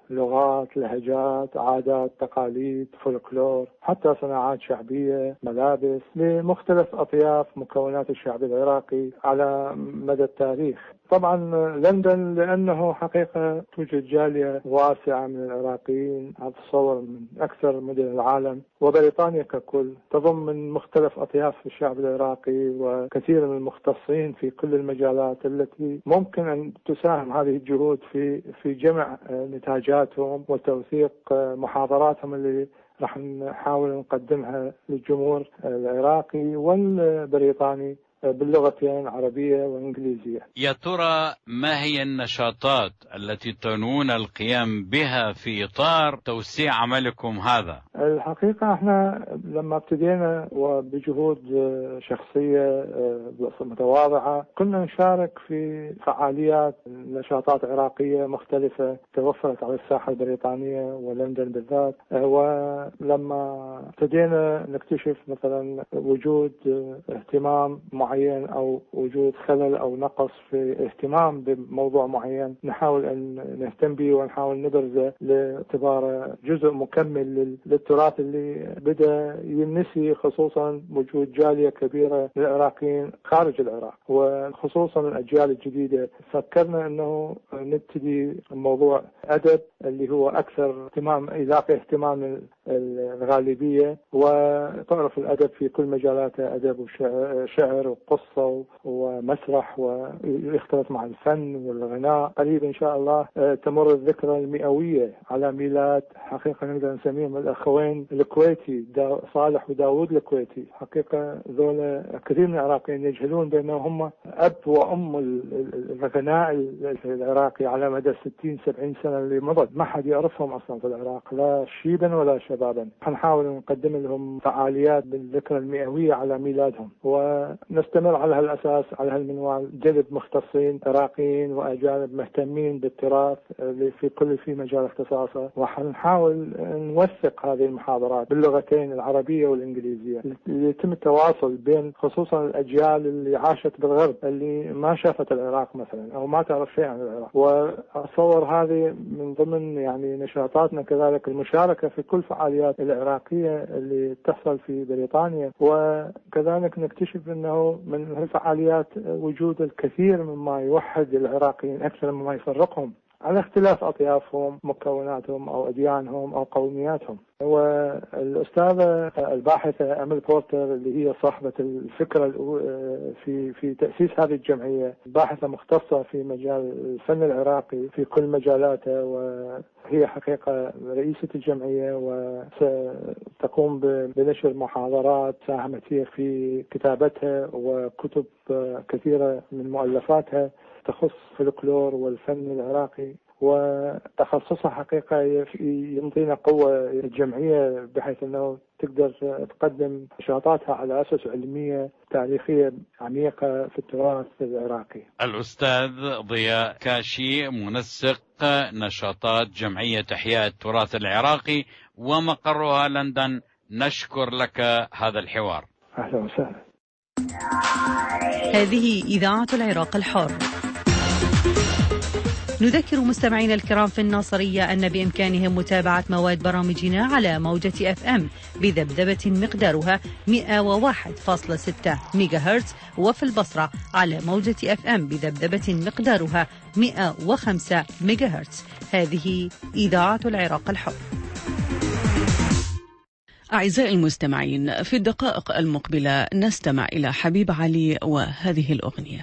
S24: لغات، لهجات، عادات، تقاليد، فولكلور، حتى صناعات شعبية، ملابس لمختلف أطياف مكونات الشعب العراقي على مدى التاريخ. طبعا لندن لأنه حقيقة توجد جالية واسعة من العراقيين، أتصور من أكثر مدن العالم، وبريطانيا ككل تضم من مختلف أطياف الشعب العراقي وكثير من المختصين في كل المجالات التي ممكن أن تساهم هذه الجهود في في جمع نتاجاتهم وتوثيق محاضراتهم اللي راح نحاول نقدمها للجمهور العراقي والبريطاني باللغتين عربية وإنجليزية.
S2: يا ترى ما هي النشاطات التي تنوون القيام بها في إطار توسيع عملكم هذا؟
S24: الحقيقة احنا لما ابتدينا وبجهود شخصية متواضعة كنا نشارك في فعاليات نشاطات عراقية مختلفة توفرت على الساحة البريطانية ولندن بالذات، ولما ابتدينا نكتشف مثلا وجود اهتمام معين أو وجود خلل أو نقص في اهتمام بموضوع معين نحاول أن نهتم به ونحاول نبرزه لاعتباره جزء مكمل للتراث اللي بدأ ينسي، خصوصا وجود جالية كبيرة للعراقيين خارج العراق وخصوصا الأجيال الجديدة. فكرنا أنه نبتدي موضوع أدب اللي هو أكثر اهتمام، يلاقي اهتمام الغالبية، وتعرف الأدب في كل مجالاته، أدب وشعر وقصة ومسرح ويختلط مع الفن والغناء. قريب إن شاء الله تمر الذكرى المئوية على ميلاد حقيقة نقدر نسميهم الأخوين الكويتي صالح وداود الكويتي. حقيقة ذولا كثير من العراقيين يجهلون بأنهم هم أب وأم الغناء العراقي على مدى ستين سبعين سنة اللي مضت، ما حد يعرفهم أصلا في العراق لا شيبا ولا شبابا. حنحاول نقدم لهم فعاليات بالذكرى المئوية على ميلادهم، ونستمر على هالأساس على هالمنوال جذب مختصين عراقيين وأجانب مهتمين بالتراث في كل في مجال اختصاصه، وحنحاول نوثق هذه المحاضرات باللغتين العربية والإنجليزية يتم التواصل بين خصوصا الأجيال اللي عاشت بالغرب اللي ما شافت العراق مثلا أو ما تعرف شيء عن العراق. وأتصور هذه من ضمن يعني نشاطاتنا كذلك المشاركة في كل فعاليات العراقية اللي تحصل في بريطانيا، وكذلك نكتشف أنه من الفعاليات وجود الكثير مما يوحد العراقيين أكثر مما يفرقهم على اختلاف أطيافهم، مكوناتهم أو أديانهم أو قومياتهم. والأستاذة الباحثة أمل بورتر اللي هي صاحبة الفكرة في في تأسيس هذه الجمعية، باحثة مختصة في مجال الفن العراقي في كل مجالاته، وهي حقيقة رئيسة الجمعية وستقوم بنشر محاضرات ساهمت هي في كتابتها وكتب كثيرة من مؤلفاتها تخص فلكلور والفن العراقي، وتخصصها حقيقة ينطينا قوة الجمعية بحيث أنه تقدر تقدم نشاطاتها على أسس علمية تاريخية عميقة في التراث العراقي.
S2: الأستاذ ضياء كاشي منسق نشاطات جمعية إحياء التراث العراقي ومقرها لندن، نشكر لك هذا الحوار.
S24: أهلا وسهلا.
S5: هذه إذاعة العراق الحر. نذكر مستمعينا الكرام في الناصرية أن بإمكانهم متابعة مواد برامجنا على موجة أف أم بذبذبة مقدارها مئة وواحد فاصلة ستة ميجا هرتز، وفي البصرة على موجة أف أم بذبذبة مقدارها مئة وخمسة ميجا هرتز. هذه إذاعة العراق الحر.
S1: أعزائي المستمعين، في الدقائق المقبلة نستمع إلى حبيب علي وهذه الأغنية.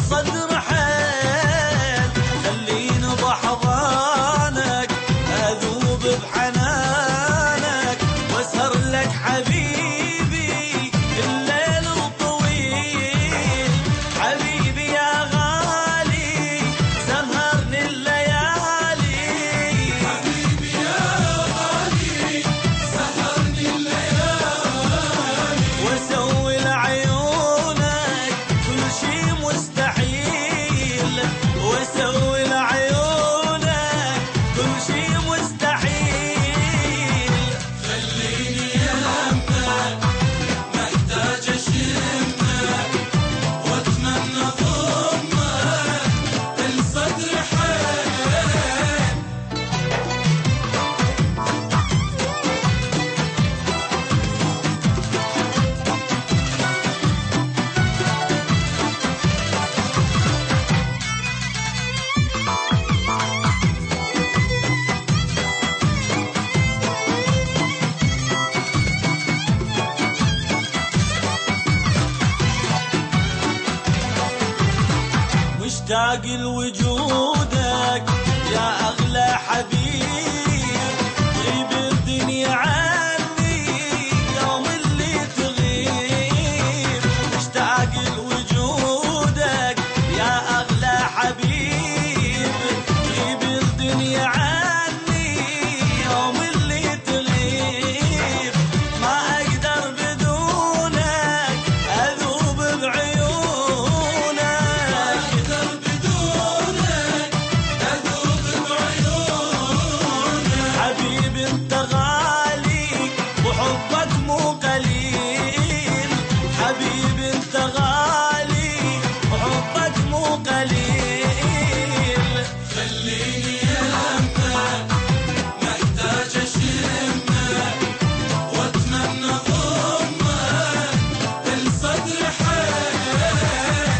S17: خليني بحضانك أذوق مشتاق لوجودك يا أغلى حبيب، غيب الدنيا عني يوم اللي تغيب. مشتاق لوجودك يا أغلى حبيب، غيب الدنيا عني يوم اللي تغيب. ما أقدر بدونك أذوب بعيونك، ما أقدر بدونك أذوب بعيونك. حبيبي انت غالي وحبك مو قليل، حبيبي انت غالي وحبك مو قليل. خليني ألمك محتاج أشمك وأتمنى ضمك الصدر حيل.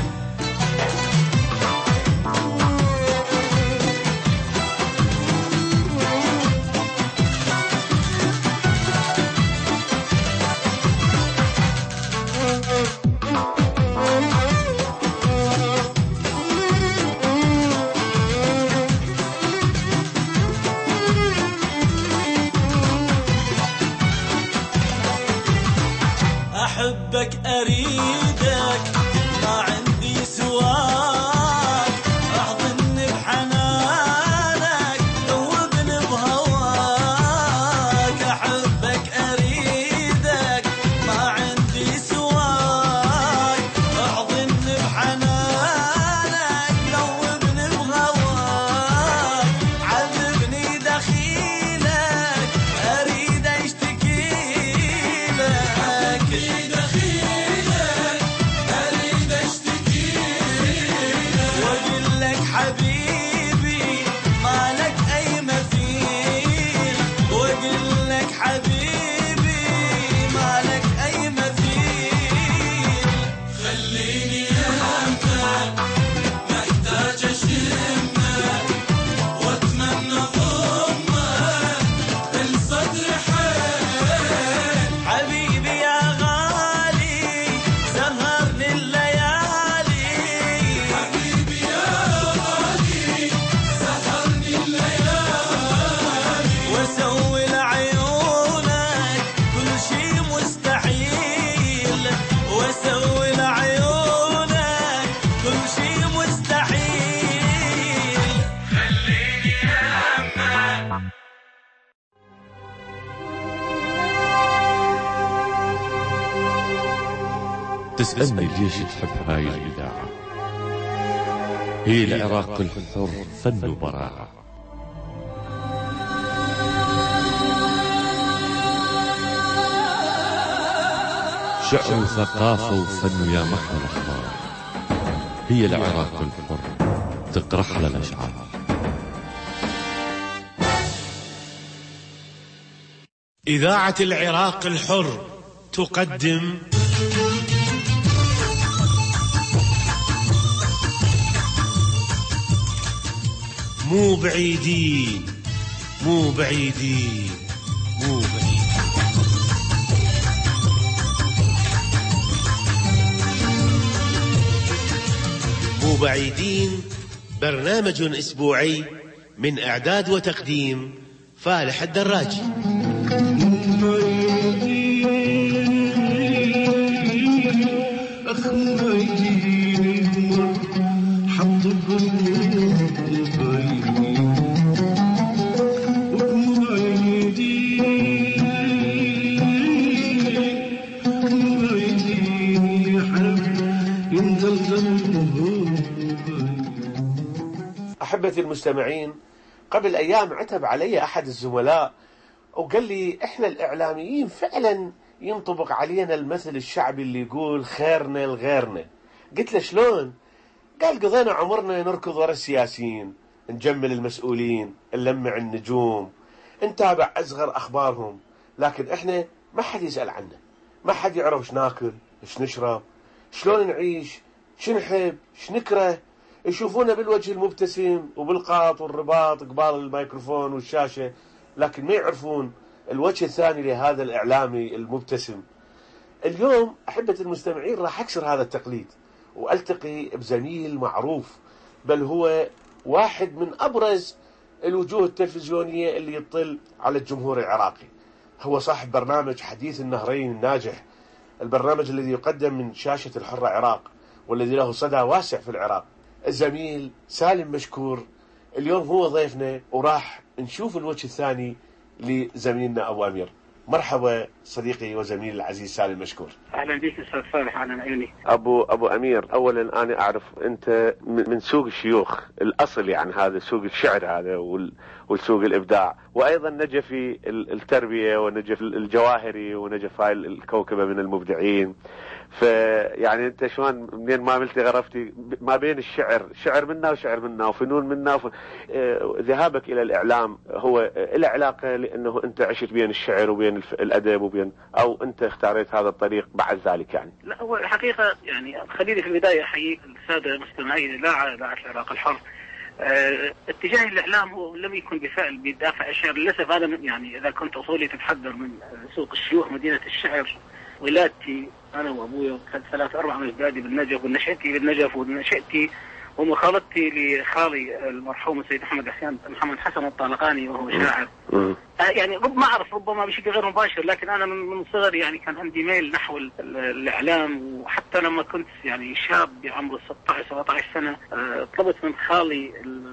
S17: أحبك أريدك ما عندي سواك، احضني بحنانك ذوبني بهواك. أحبك أريدك ما عندي سواك، احضني بحنانك ذوبني بهواك. عذبني دخيلك أريد أشتكي لك، دخيلك أريد أشتكي لك. وأقول لك حبيبي مالك أي مثيل، وأقول لك حبيبي مالك أي مثيل. خليني ألمك محتاج أشمك وأتمنى ضمك الصدر حيل. حبيبي يا غالي سهرني الليالي، حبيبي يا غالي سهرني الليالي. واسوي لعيونك كل شي مستحيل، واسوي لعيونك كل شي مستحيل. خليني أهمك.
S3: تسألني ليش تحب هاي الإذاعة؟ هي العراق الحر فن وبراعة. شعر وثقافة وفن يا محور أخبار. هي العراق الحر تقرح على الأشعار.
S4: إذاعة العراق الحر تقدم مو بعيدين مو بعيدين مو بعيدين. مو بعيدين برنامج أسبوعي من إعداد وتقديم فالح الدراجي.
S7: أحبتي المستمعين، قبل أيام عتب علي أحد الزملاء وقال لي إحنا الإعلاميين فعلا ينطبق علينا المثل الشعبي اللي يقول خيرنا لغيرنا. قلت له شلون؟ قال قضينا عمرنا نركض ورا السياسيين، نجمل المسؤولين، نلمع النجوم، نتابع أصغر أخبارهم، لكن إحنا ما حد يسأل عنا، ما حد يعرف ايش ناكل، ايش نشرب، شلون نعيش، شو نحب، شو نكره. يشوفونا بالوجه المبتسم وبالقاط والرباط قبال الميكروفون والشاشة، لكن ما يعرفون الوجه الثاني لهذا الإعلامي المبتسم. اليوم أحبة المستمعين راح أكسر هذا التقليد وألتقي بزميل معروف بل هو واحد من أبرز الوجوه التلفزيونية اللي يطل على الجمهور العراقي. هو صاحب برنامج حديث النهرين الناجح، البرنامج الذي يقدم من شاشة الحرة عراق والذي له صدى واسع في العراق. الزميل سالم مشكور اليوم هو ضيفنا، وراح نشوف الوجه الثاني لزميلنا أبو أمير. مرحبا صديقي وزميلي العزيز سالم مشكور.
S6: اهلا بك استاذ صالح. اهلا عيوني.
S7: ابو ابو امير، اولا انا اعرف انت من سوق الشيوخ الاصل، يعني هذا سوق الشعر هذا والسوق الابداع، وايضا نجفي التربيه ونجف الجواهري ونجف هاي الكوكبه من المبدعين. فيعني انت شلون منين ما عملتي غرفتي ما بين الشعر، شعر منا وشعر منا وفنون منا وف... ذهابك الى الاعلام هو له علاقه لانه انت عشت بين الشعر وبين الادب وبين، او انت اختاريت هذا الطريق بعد ذلك يعني؟
S6: لا هو الحقيقه يعني خليني في البدايه احيي الساده المستمعين اذاعه اذاعه العراق الحر. اه اتجاهي للاعلام هو لم يكن بفعل بدافع الشعر، للاسف انا يعني اذا كنت اصولي تتحدر من سوق الشيوخ مدينه الشعر، ولادتي انا وابويا كانت ثلاث اربع من اجدادي بالنجف، ونشأتي بالنجف، ونشأتي ومخالطتي لخالي المرحوم السيد محمد حسين محمد حسن الطالقاني وهو شاعر. يعني رب ما اعرف ربما بشكل غير مباشر، لكن انا من صغري يعني كان عندي ميل نحو الاعلام، وحتى لما كنت يعني شاب بعمر ستة عشر سبعة عشر سنه طلبت من خالي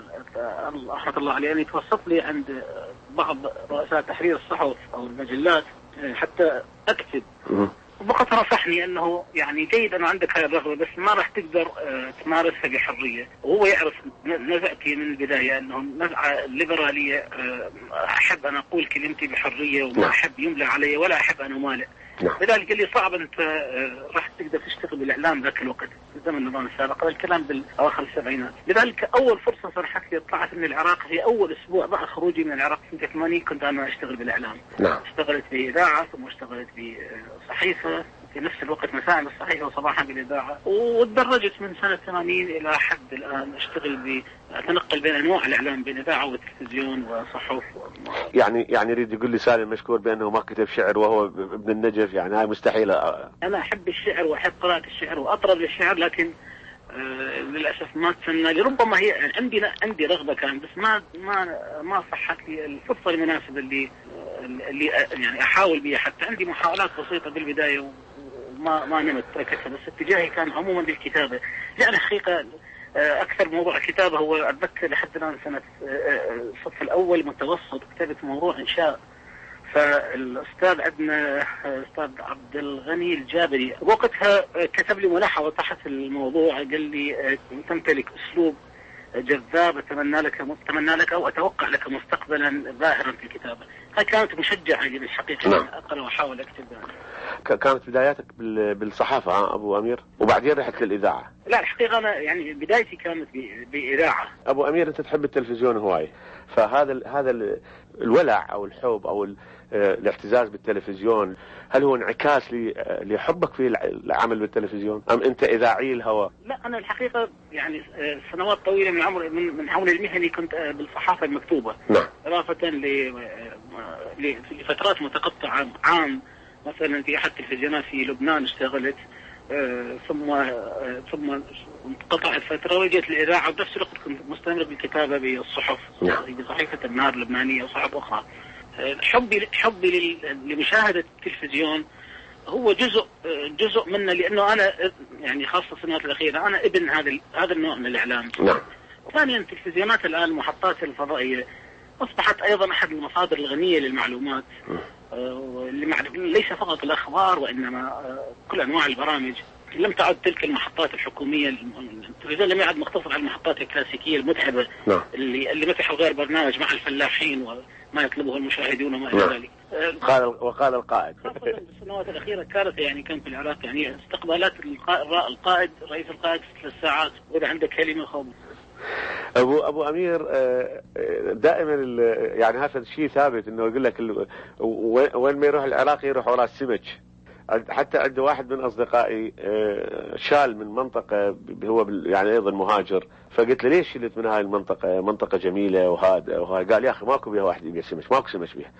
S6: رحمه الله عليه ان يتوسط لي عند بعض رؤساء تحرير الصحف او المجلات حتى اكتب. وبقت نصحني انه يعني جيد انه عندك هذه الرغبه، بس ما راح تقدر تمارسها بحريه. وهو يعرف نزعتي من البدايه انه نزعه الليبراليه، احب ان اقول كلمتي بحريه وما احب يملى علي ولا احب ان امالئ. لذلك قال لي صعب انت راح تقدر تشتغل بالاعلام ذاك الوقت في زمن النظام السابق، هذا الكلام بالاواخر السبعينات. لذلك اول فرصه سنحت لي طلعت من العراق في اول اسبوع بعد خروجي من العراق سنه ثمانين، كنت انا اشتغل بالاعلام. نعم. اشتغلت باذاعه، ثم اشتغلت بصحيفه في نفس الوقت مساء بالصحيفه وصباحا بالاذاعه، وتدرجت من سنه ثمانين الى حد الان اشتغل ب اتنقل بين انواع الاعلام بين اذاعه وتلفزيون وصحف. يعني يعني يريد يقول لي سالم مشكور بانه ما كتب شعر وهو ابن النجف، يعني هاي مستحيله. انا احب الشعر واحب قراءه الشعر واطرب للشعر، لكن آه للاسف ما تسنى لي. ربما هي يعني عندي عندي رغبه كان، بس ما ما ما صحت لي الفرصه المناسبه اللي اللي يعني احاول بها. حتى عندي محاولات بسيطه بالبدايه وما ما نمت تركتها، بس اتجاهي كان عموما بالكتابه. يعني حقيقه اكثر موضوع كتابه هو اتذكر لحد الان سنه الصف الاول متوسط كتبت موضوع انشاء، فالاستاذ عندنا استاذ عبد الغني الجابري وقتها كتب لي ملاحظه تحت الموضوع، قال لي تمتلك اسلوب جذاب، اتمنى لك اتمنى لك او اتوقع لك مستقبلا ظاهرا في الكتابه. هاي كانت مشجعه لي بالحقيقه. نعم. اقرا واحاول اكتب. كانت بداياتك بالصحافه ها ابو امير، وبعدين رحت للاذاعه؟ لا الحقيقه انا يعني بدايتي كانت باذاعه. ابو امير انت تحب التلفزيون هواي، فهذا ال هذا ال الولع او الحب او الاعتزاز بالتلفزيون، هل هو انعكاس لحبك في العمل بالتلفزيون ام انت اذاعي الهوى؟ لا انا الحقيقه يعني سنوات طويله من عمر من من حولي المهني كنت بالصحافه المكتوبه. نعم. اضافه لفترات متقطعه عام مثلا في احد التلفزيونات في لبنان اشتغلت، آه ثم آه ثم انقطعت فتره وجيت الاذاعه، وبنفس الوقت كنت مستمر بالكتابه بالصحف. نعم. بصحيفه النهار اللبنانيه وصحف اخرى. آه حبي حبي لمشاهده التلفزيون هو جزء جزء منه، لانه انا يعني خاصه السنوات الاخيره انا ابن هذا هذا النوع من الاعلام. نعم. ثانيا التلفزيونات الان المحطات الفضائيه اصبحت ايضا احد المصادر الغنيه للمعلومات، ليس فقط الأخبار وإنما كل أنواع البرامج. لم تعد تلك المحطات الحكومية، التلفزيون لم يعد مقتصر على المحطات الكلاسيكية المتعبة. نعم. اللي اللي متحوا غير برنامج مع الفلاحين وما يطلبه المشاهدون وما إلى ذلك. قال وقال القائد. خاصة في السنوات الأخيرة كانت يعني كان في العراق يعني استقبالات القائد رئيس القائد ثلاث ساعات، وإذا عندك كلمة خبز. ابو ابو امير دائما يعني هذا الشيء ثابت انه يقول لك وين ما يروح العراقي يروح ورا السمك. حتى عند واحد من اصدقائي شال من منطقه هو يعني ايضا مهاجر، فقلت له ليش شلت من هاي المنطقه؟ منطقه جميله وهذا وهذا. قال يا اخي ماكو بها واحد يبيع سمك، ماكو سمك بها.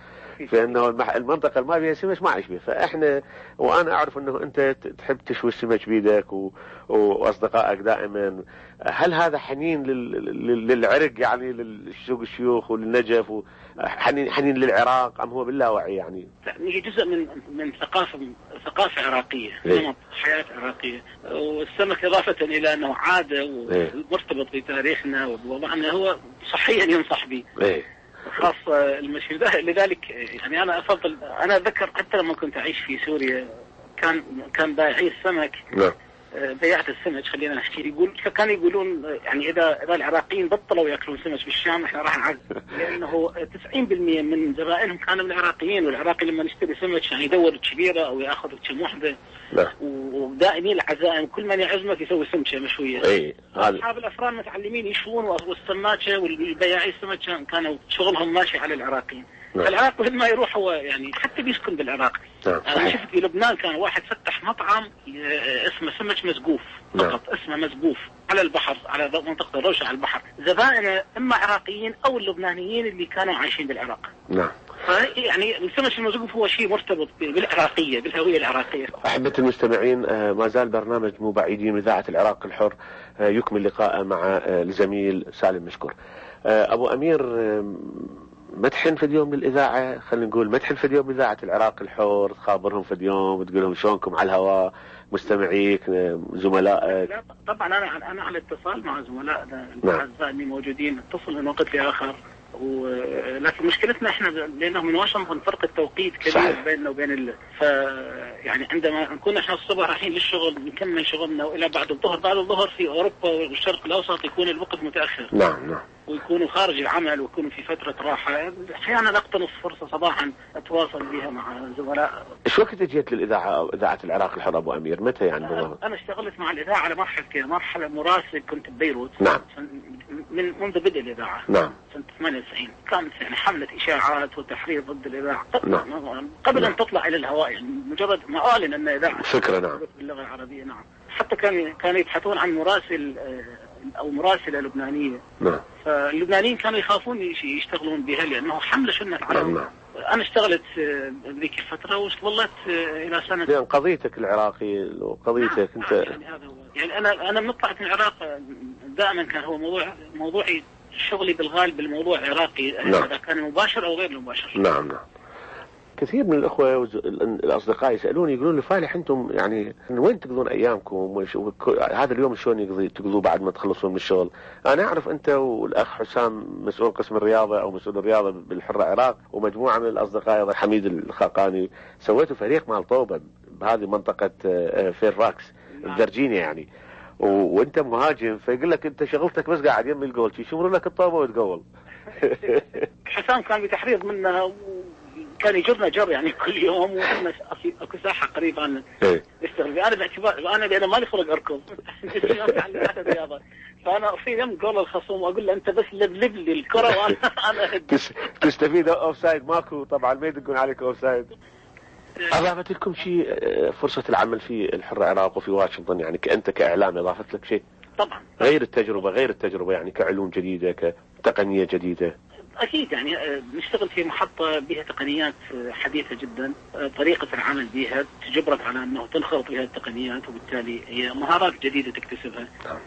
S7: في انه المنطقه اللي ما فيها سمك ما عايش بها. فاحنا وانا اعرف انه انت تحب تشوي السمك بيدك و... واصدقائك دائما. هل هذا حنين لل... للعرق يعني للسوق الشيوخ وللنجف وحنين حنين للعراق ام هو باللاوعي يعني؟
S6: هي جزء من من ثقافه ثقافه عراقيه، نمط حياه عراقيه، والسمك اضافه الى انه عاده ومرتبط بتاريخنا ووضعنا هو صحيا ينصح به. خاصة المشي. لذلك يعني أنا أفضل، أنا أذكر حتى لما كنت أعيش في سوريا كان كان بائعي السمك
S7: نعم
S6: بياعة السمك خلينا نحكي يقول كانوا يقولون يعني إذا إذا العراقيين بطلوا يأكلون سمك بالشام إحنا راح نعذب، لأنه تسعين بالمئة من زبائنهم كانوا من العراقيين، والعراقي لما نشتري سمك يعني يدور كبيرة أو يأخذ كم وحدة ودائمين العزائم كل من يعزمك يسوي سمكة مشوية.
S7: اي هذا
S6: اصحاب الافران متعلمين يشوون، والسماكه والبياعي السمك كانوا شغلهم ماشي على العراقيين. نعم. العراق وين ما يروح هو يعني حتى بيسكن بالعراق.
S7: نعم.
S6: انا شفت في لبنان كان واحد فتح مطعم اسمه سمك مسقوف فقط. نعم. اسمه مسقوف على البحر على منطقه الروشه على البحر، زبائنه اما عراقيين او اللبنانيين اللي كانوا عايشين بالعراق.
S7: نعم.
S6: يعني السمك المسقوف هو شيء مرتبط بالعراقيه بالهويه العراقيه.
S7: احبة المستمعين، ما زال برنامج مو بعيدين من اذاعه العراق الحر يكمل لقاءه مع الزميل سالم مشكور. ابو امير، مدحن في اليوم للاذاعه، خلينا نقول مدحن في اليوم باذاعه العراق الحر، تخابرهم في اليوم وتقول لهم شلونكم على الهواء مستمعيك زملائك؟
S6: لا طبعا انا انا على اتصال مع زملائنا الاعزاء اللي موجودين، اتصل من وقت لاخر، ولكن مشكلتنا احنا لانه من واشنطن فرق التوقيت كبير بيننا وبين ال... ف يعني عندما نكون احنا الصبح رايحين للشغل نكمل شغلنا والى بعد الظهر، بعد الظهر في اوروبا والشرق الاوسط يكون الوقت متاخر.
S7: نعم نعم.
S6: ويكونوا خارج العمل ويكونوا في فتره راحه، احيانا اقتنص فرصه صباحا اتواصل بها مع زملاء.
S7: ايش وقت جيت للاذاعه او اذاعه العراق الحر ابو امير؟ متى يعني بالضبط؟
S6: انا اشتغلت مع الاذاعه على مرحله مرحله مراسل، كنت ببيروت.
S7: نعم.
S6: من منذ بدء الاذاعه.
S7: نعم.
S6: سنه ثمانية وتسعين كانت يعني حمله اشاعات وتحريض ضد الاذاعه.
S7: نعم.
S6: قبل
S7: نعم.
S6: ان تطلع الى الهواء، يعني مجرد ما اعلن ان اذاعه
S7: فكره. نعم.
S6: باللغه العربيه. نعم. حتى كان كانوا يبحثون عن مراسل او مراسله لبنانيه.
S7: نعم.
S6: فاللبنانيين كانوا يخافون يشتغلون بها لانه حمله شنت عليهم.
S7: نعم.
S6: انا اشتغلت ذيك الفتره وظلت الى سنه.
S7: يعني قضيتك العراقي وقضيتك.
S6: نعم.
S7: انت
S6: يعني هذا هو. يعني انا انا من طلعت من العراق دائما كان هو موضوع موضوعي شغلي بالغالب بالموضوع العراقي.
S7: نعم.
S6: اذا كان مباشر او غير مباشر.
S7: نعم نعم. كثير من الاخوه والاصدقاء يسالوني يقولون لي فالح انتم يعني وين تقضون ايامكم؟ هذا اليوم شلون يقضي تقضوه بعد ما تخلصون من الشغل؟ انا اعرف انت والاخ حسام مسؤول قسم الرياضه او مسؤول الرياضه بالحره العراق ومجموعه من الاصدقاء حميد الخاقاني سويتوا فريق مال طوبه بهذه منطقه فير راكس فيرجينيا يعني، وانت مهاجم فيقول لك انت شغلتك بس قاعد يم الجول يشمروا لك الطوبه وتقول.
S6: حسام كان بتحريض منها كان يجرنا جر يعني كل يوم، وكنا اكو ساحه قريبه عنا نشتغل فيها. انا باعتبار انا لان مالي خلق اركض الرياضه، فانا في يوم جول الخصوم واقول له انت بس لبلب لي الكره وانا انا
S7: تستفيد اوف سايد ماكو طبعا ما يدقون عليك اوف سايد. اضافت لكم شيء فرصه العمل في الحره العراق وفي واشنطن يعني كأنت كاعلامي اضافت لك شيء؟
S6: طبعا
S7: غير التجربه غير التجربه يعني كعلوم جديده كتقنيه جديده.
S6: أكيد يعني نشتغل في محطة بها تقنيات حديثة جدا، طريقة العمل بها تجبرك على أنه تنخرط بها التقنيات، وبالتالي هي مهارات جديدة تكتسبها.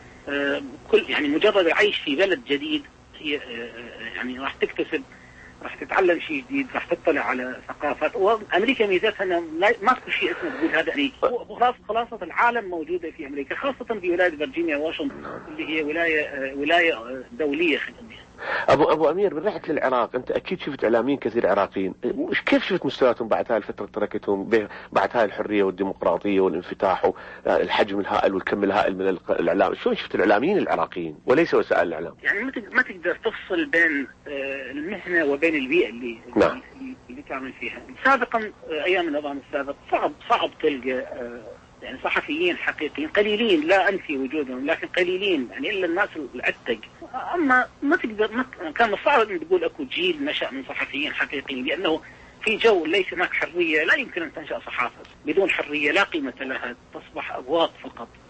S6: كل يعني مجرد العيش في بلد جديد هي يعني راح تكتسب، راح تتعلم شيء جديد، راح تطلع على ثقافات. وأمريكا ميزتها أنه ما في شيء اسمه تقول هذا أمريكي، خلاص خلاصة العالم موجودة في أمريكا، خاصة في ولاية فيرجينيا واشنطن اللي هي ولاية ولاية دولية خلينا نقول.
S7: ابو ابو امير، من رحت للعراق انت اكيد شفت اعلاميين كثير عراقيين، كيف شفت مستوياتهم بعد هاي الفتره تركتهم بعد هاي الحريه والديمقراطيه والانفتاح والحجم الهائل والكم الهائل من الاعلام؟ شلون شفت الاعلاميين العراقيين وليس وسائل الاعلام؟
S6: يعني ما تقدر تفصل بين المهنه وبين البيئه اللي
S7: نعم.
S6: اللي تعمل فيها. سابقا ايام النظام السابق صعب صعب تلقى يعني صحفيين حقيقيين، قليلين لا انفي وجودهم لكن قليلين يعني الا الناس العتق. اما ما تقدر ما كان صعب ان تقول اكو جيل نشا من صحفيين حقيقيين، لانه في جو ليس هناك حريه، لا يمكن ان تنشا صحافه بدون حريه لا قيمه لها، تصبح ابواق فقط.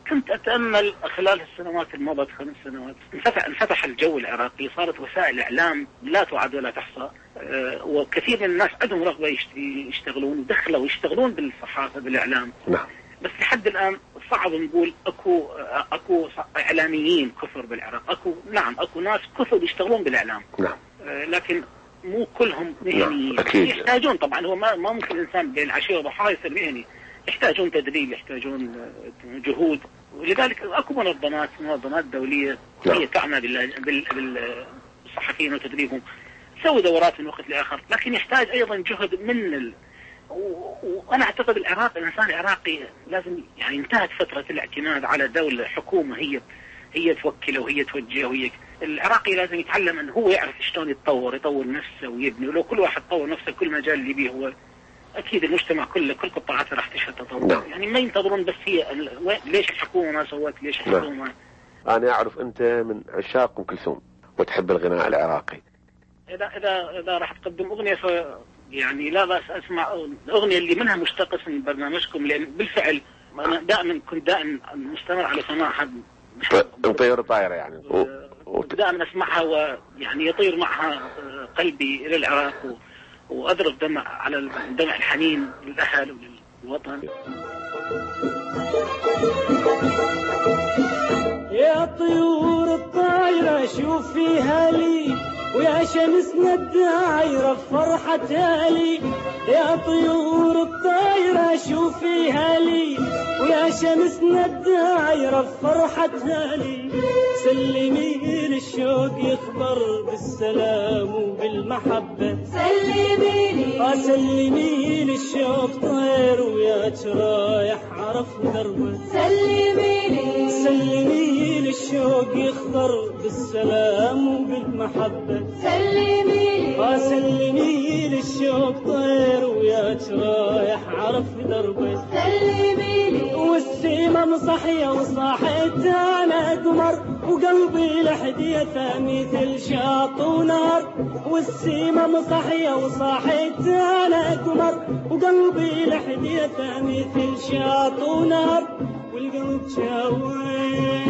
S6: كنت أتأمل خلال السنوات الماضية خمس سنوات انفتح, انفتح الجو العراقي، صارت وسائل إعلام لا تعد ولا تحصى، أه وكثير من الناس عندهم رغبة يشتغلون، دخلوا يشتغلون بالصحافة بالإعلام.
S7: نعم.
S6: بس لحد الآن صعب نقول أكو أكو إعلاميين كثر بالعراق، أكو نعم أكو ناس كثر يشتغلون بالإعلام.
S7: نعم.
S6: أه لكن مو كلهم مهنيين.
S7: نعم.
S6: يحتاجون طبعا، هو ما ما ممكن الإنسان بين العشية وضحاها يصير مهني، يحتاجون تدريب، يحتاجون جهود. ولذلك اكو منظمات منظمات دوليه هي تعنى بالصحفيين وتدريبهم، تسوي دورات من وقت لاخر، لكن يحتاج ايضا جهد من ال... وانا اعتقد العراق، الانسان العراقي لازم يعني انتهت فتره الاعتماد على دوله حكومه هي هي توكله وهي توجهه وهي. العراقي لازم يتعلم ان هو يعرف شلون يتطور يطور نفسه ويبني، ولو كل واحد طور نفسه كل مجال اللي بيه هو اكيد المجتمع كله كل قطاعاته راح تشهد تطور.
S7: نعم.
S6: يعني ما ينتظرون بس هي ليش الحكومه ما سوت، ليش الحكومه.
S7: نعم. انا اعرف انت من عشاق ام كلثوم وتحب الغناء العراقي.
S6: اذا اذا اذا راح تقدم اغنيه ف يعني لا بأس اسمع الاغنيه اللي منها مشتقص من برنامجكم، لان بالفعل انا دائما كنت دائما مستمر على سماعها.
S7: طير طايره يعني.
S6: و... دائما اسمعها ويعني يطير معها قلبي الى العراق، و... وأضرب دمع على الدمع الحنين للأهل وللوطن.
S17: يا طيور الطايرة شوف فيها لي، ويا شمسنا الدايرة فرحتها لي. يا طيور الطايرة شوف فيها لي، ويا شمسنا الدايرة فرحتها لي. سلمي للشوق يخبر بالسلام وبالمحبة، سلمي لي آه سلمي للشوق طير وياك رايح عرف دربه. سلمي لي سلمي للشوق يخبر بالسلام وبالمحبة. سلمي لي آه سلمي للشوق طير وياك رايح عرف دربه. سلمي لي والسيمة مصحية وصاحت انا قمر، وقلبي لحديثه مثل شاط ونار. والسيمة مصحية وصاحت انا قمر، وقلبي لحديثه مثل شاط ونار. والقلب شاويه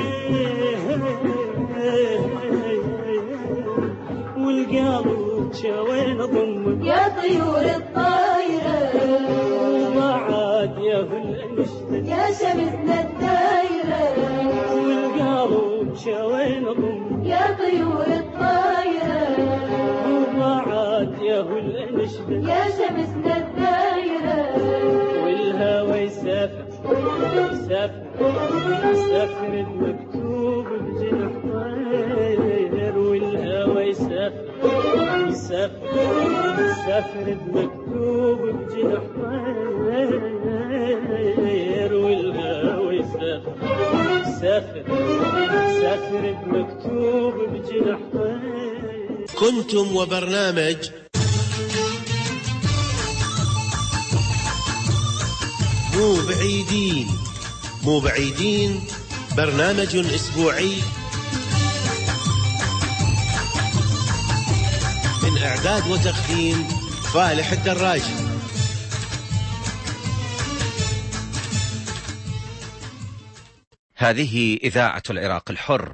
S17: والقلب شاوين ضمك. يا طيور الطايرة وبعد يا بالمشتد، يا شمسنا الدايرة والقلب شاوين ضمك. يا طيور الطايرة وبعد يا بالمشتد، يا شمسنا الدايرة والهوى يسافر يسافر يسافر المكتوب بجناح طير. والهوى يسافر يسافر يسافر المكتوب بجناح طير. والهوى يسافر يسافر يسافر المكتوب بجناح طير.
S4: كنتم وبرنامج مو بعيدين. مو بعيدين برنامج أسبوعي من إعداد وتقديم فالح الدراجي.
S8: هذه إذاعة العراق الحر.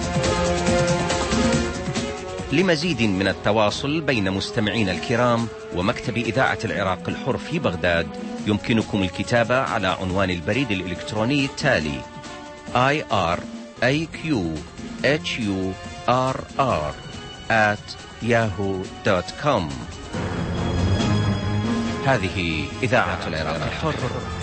S8: لمزيد من التواصل بين مستمعين الكرام ومكتب إذاعة العراق الحر في بغداد، يمكنكم الكتابة على عنوان البريد الإلكتروني التالي آي آر إيه كيو إتش يو آر آر آت ياهو دوت كوم. هذه إذاعة العراق الحر.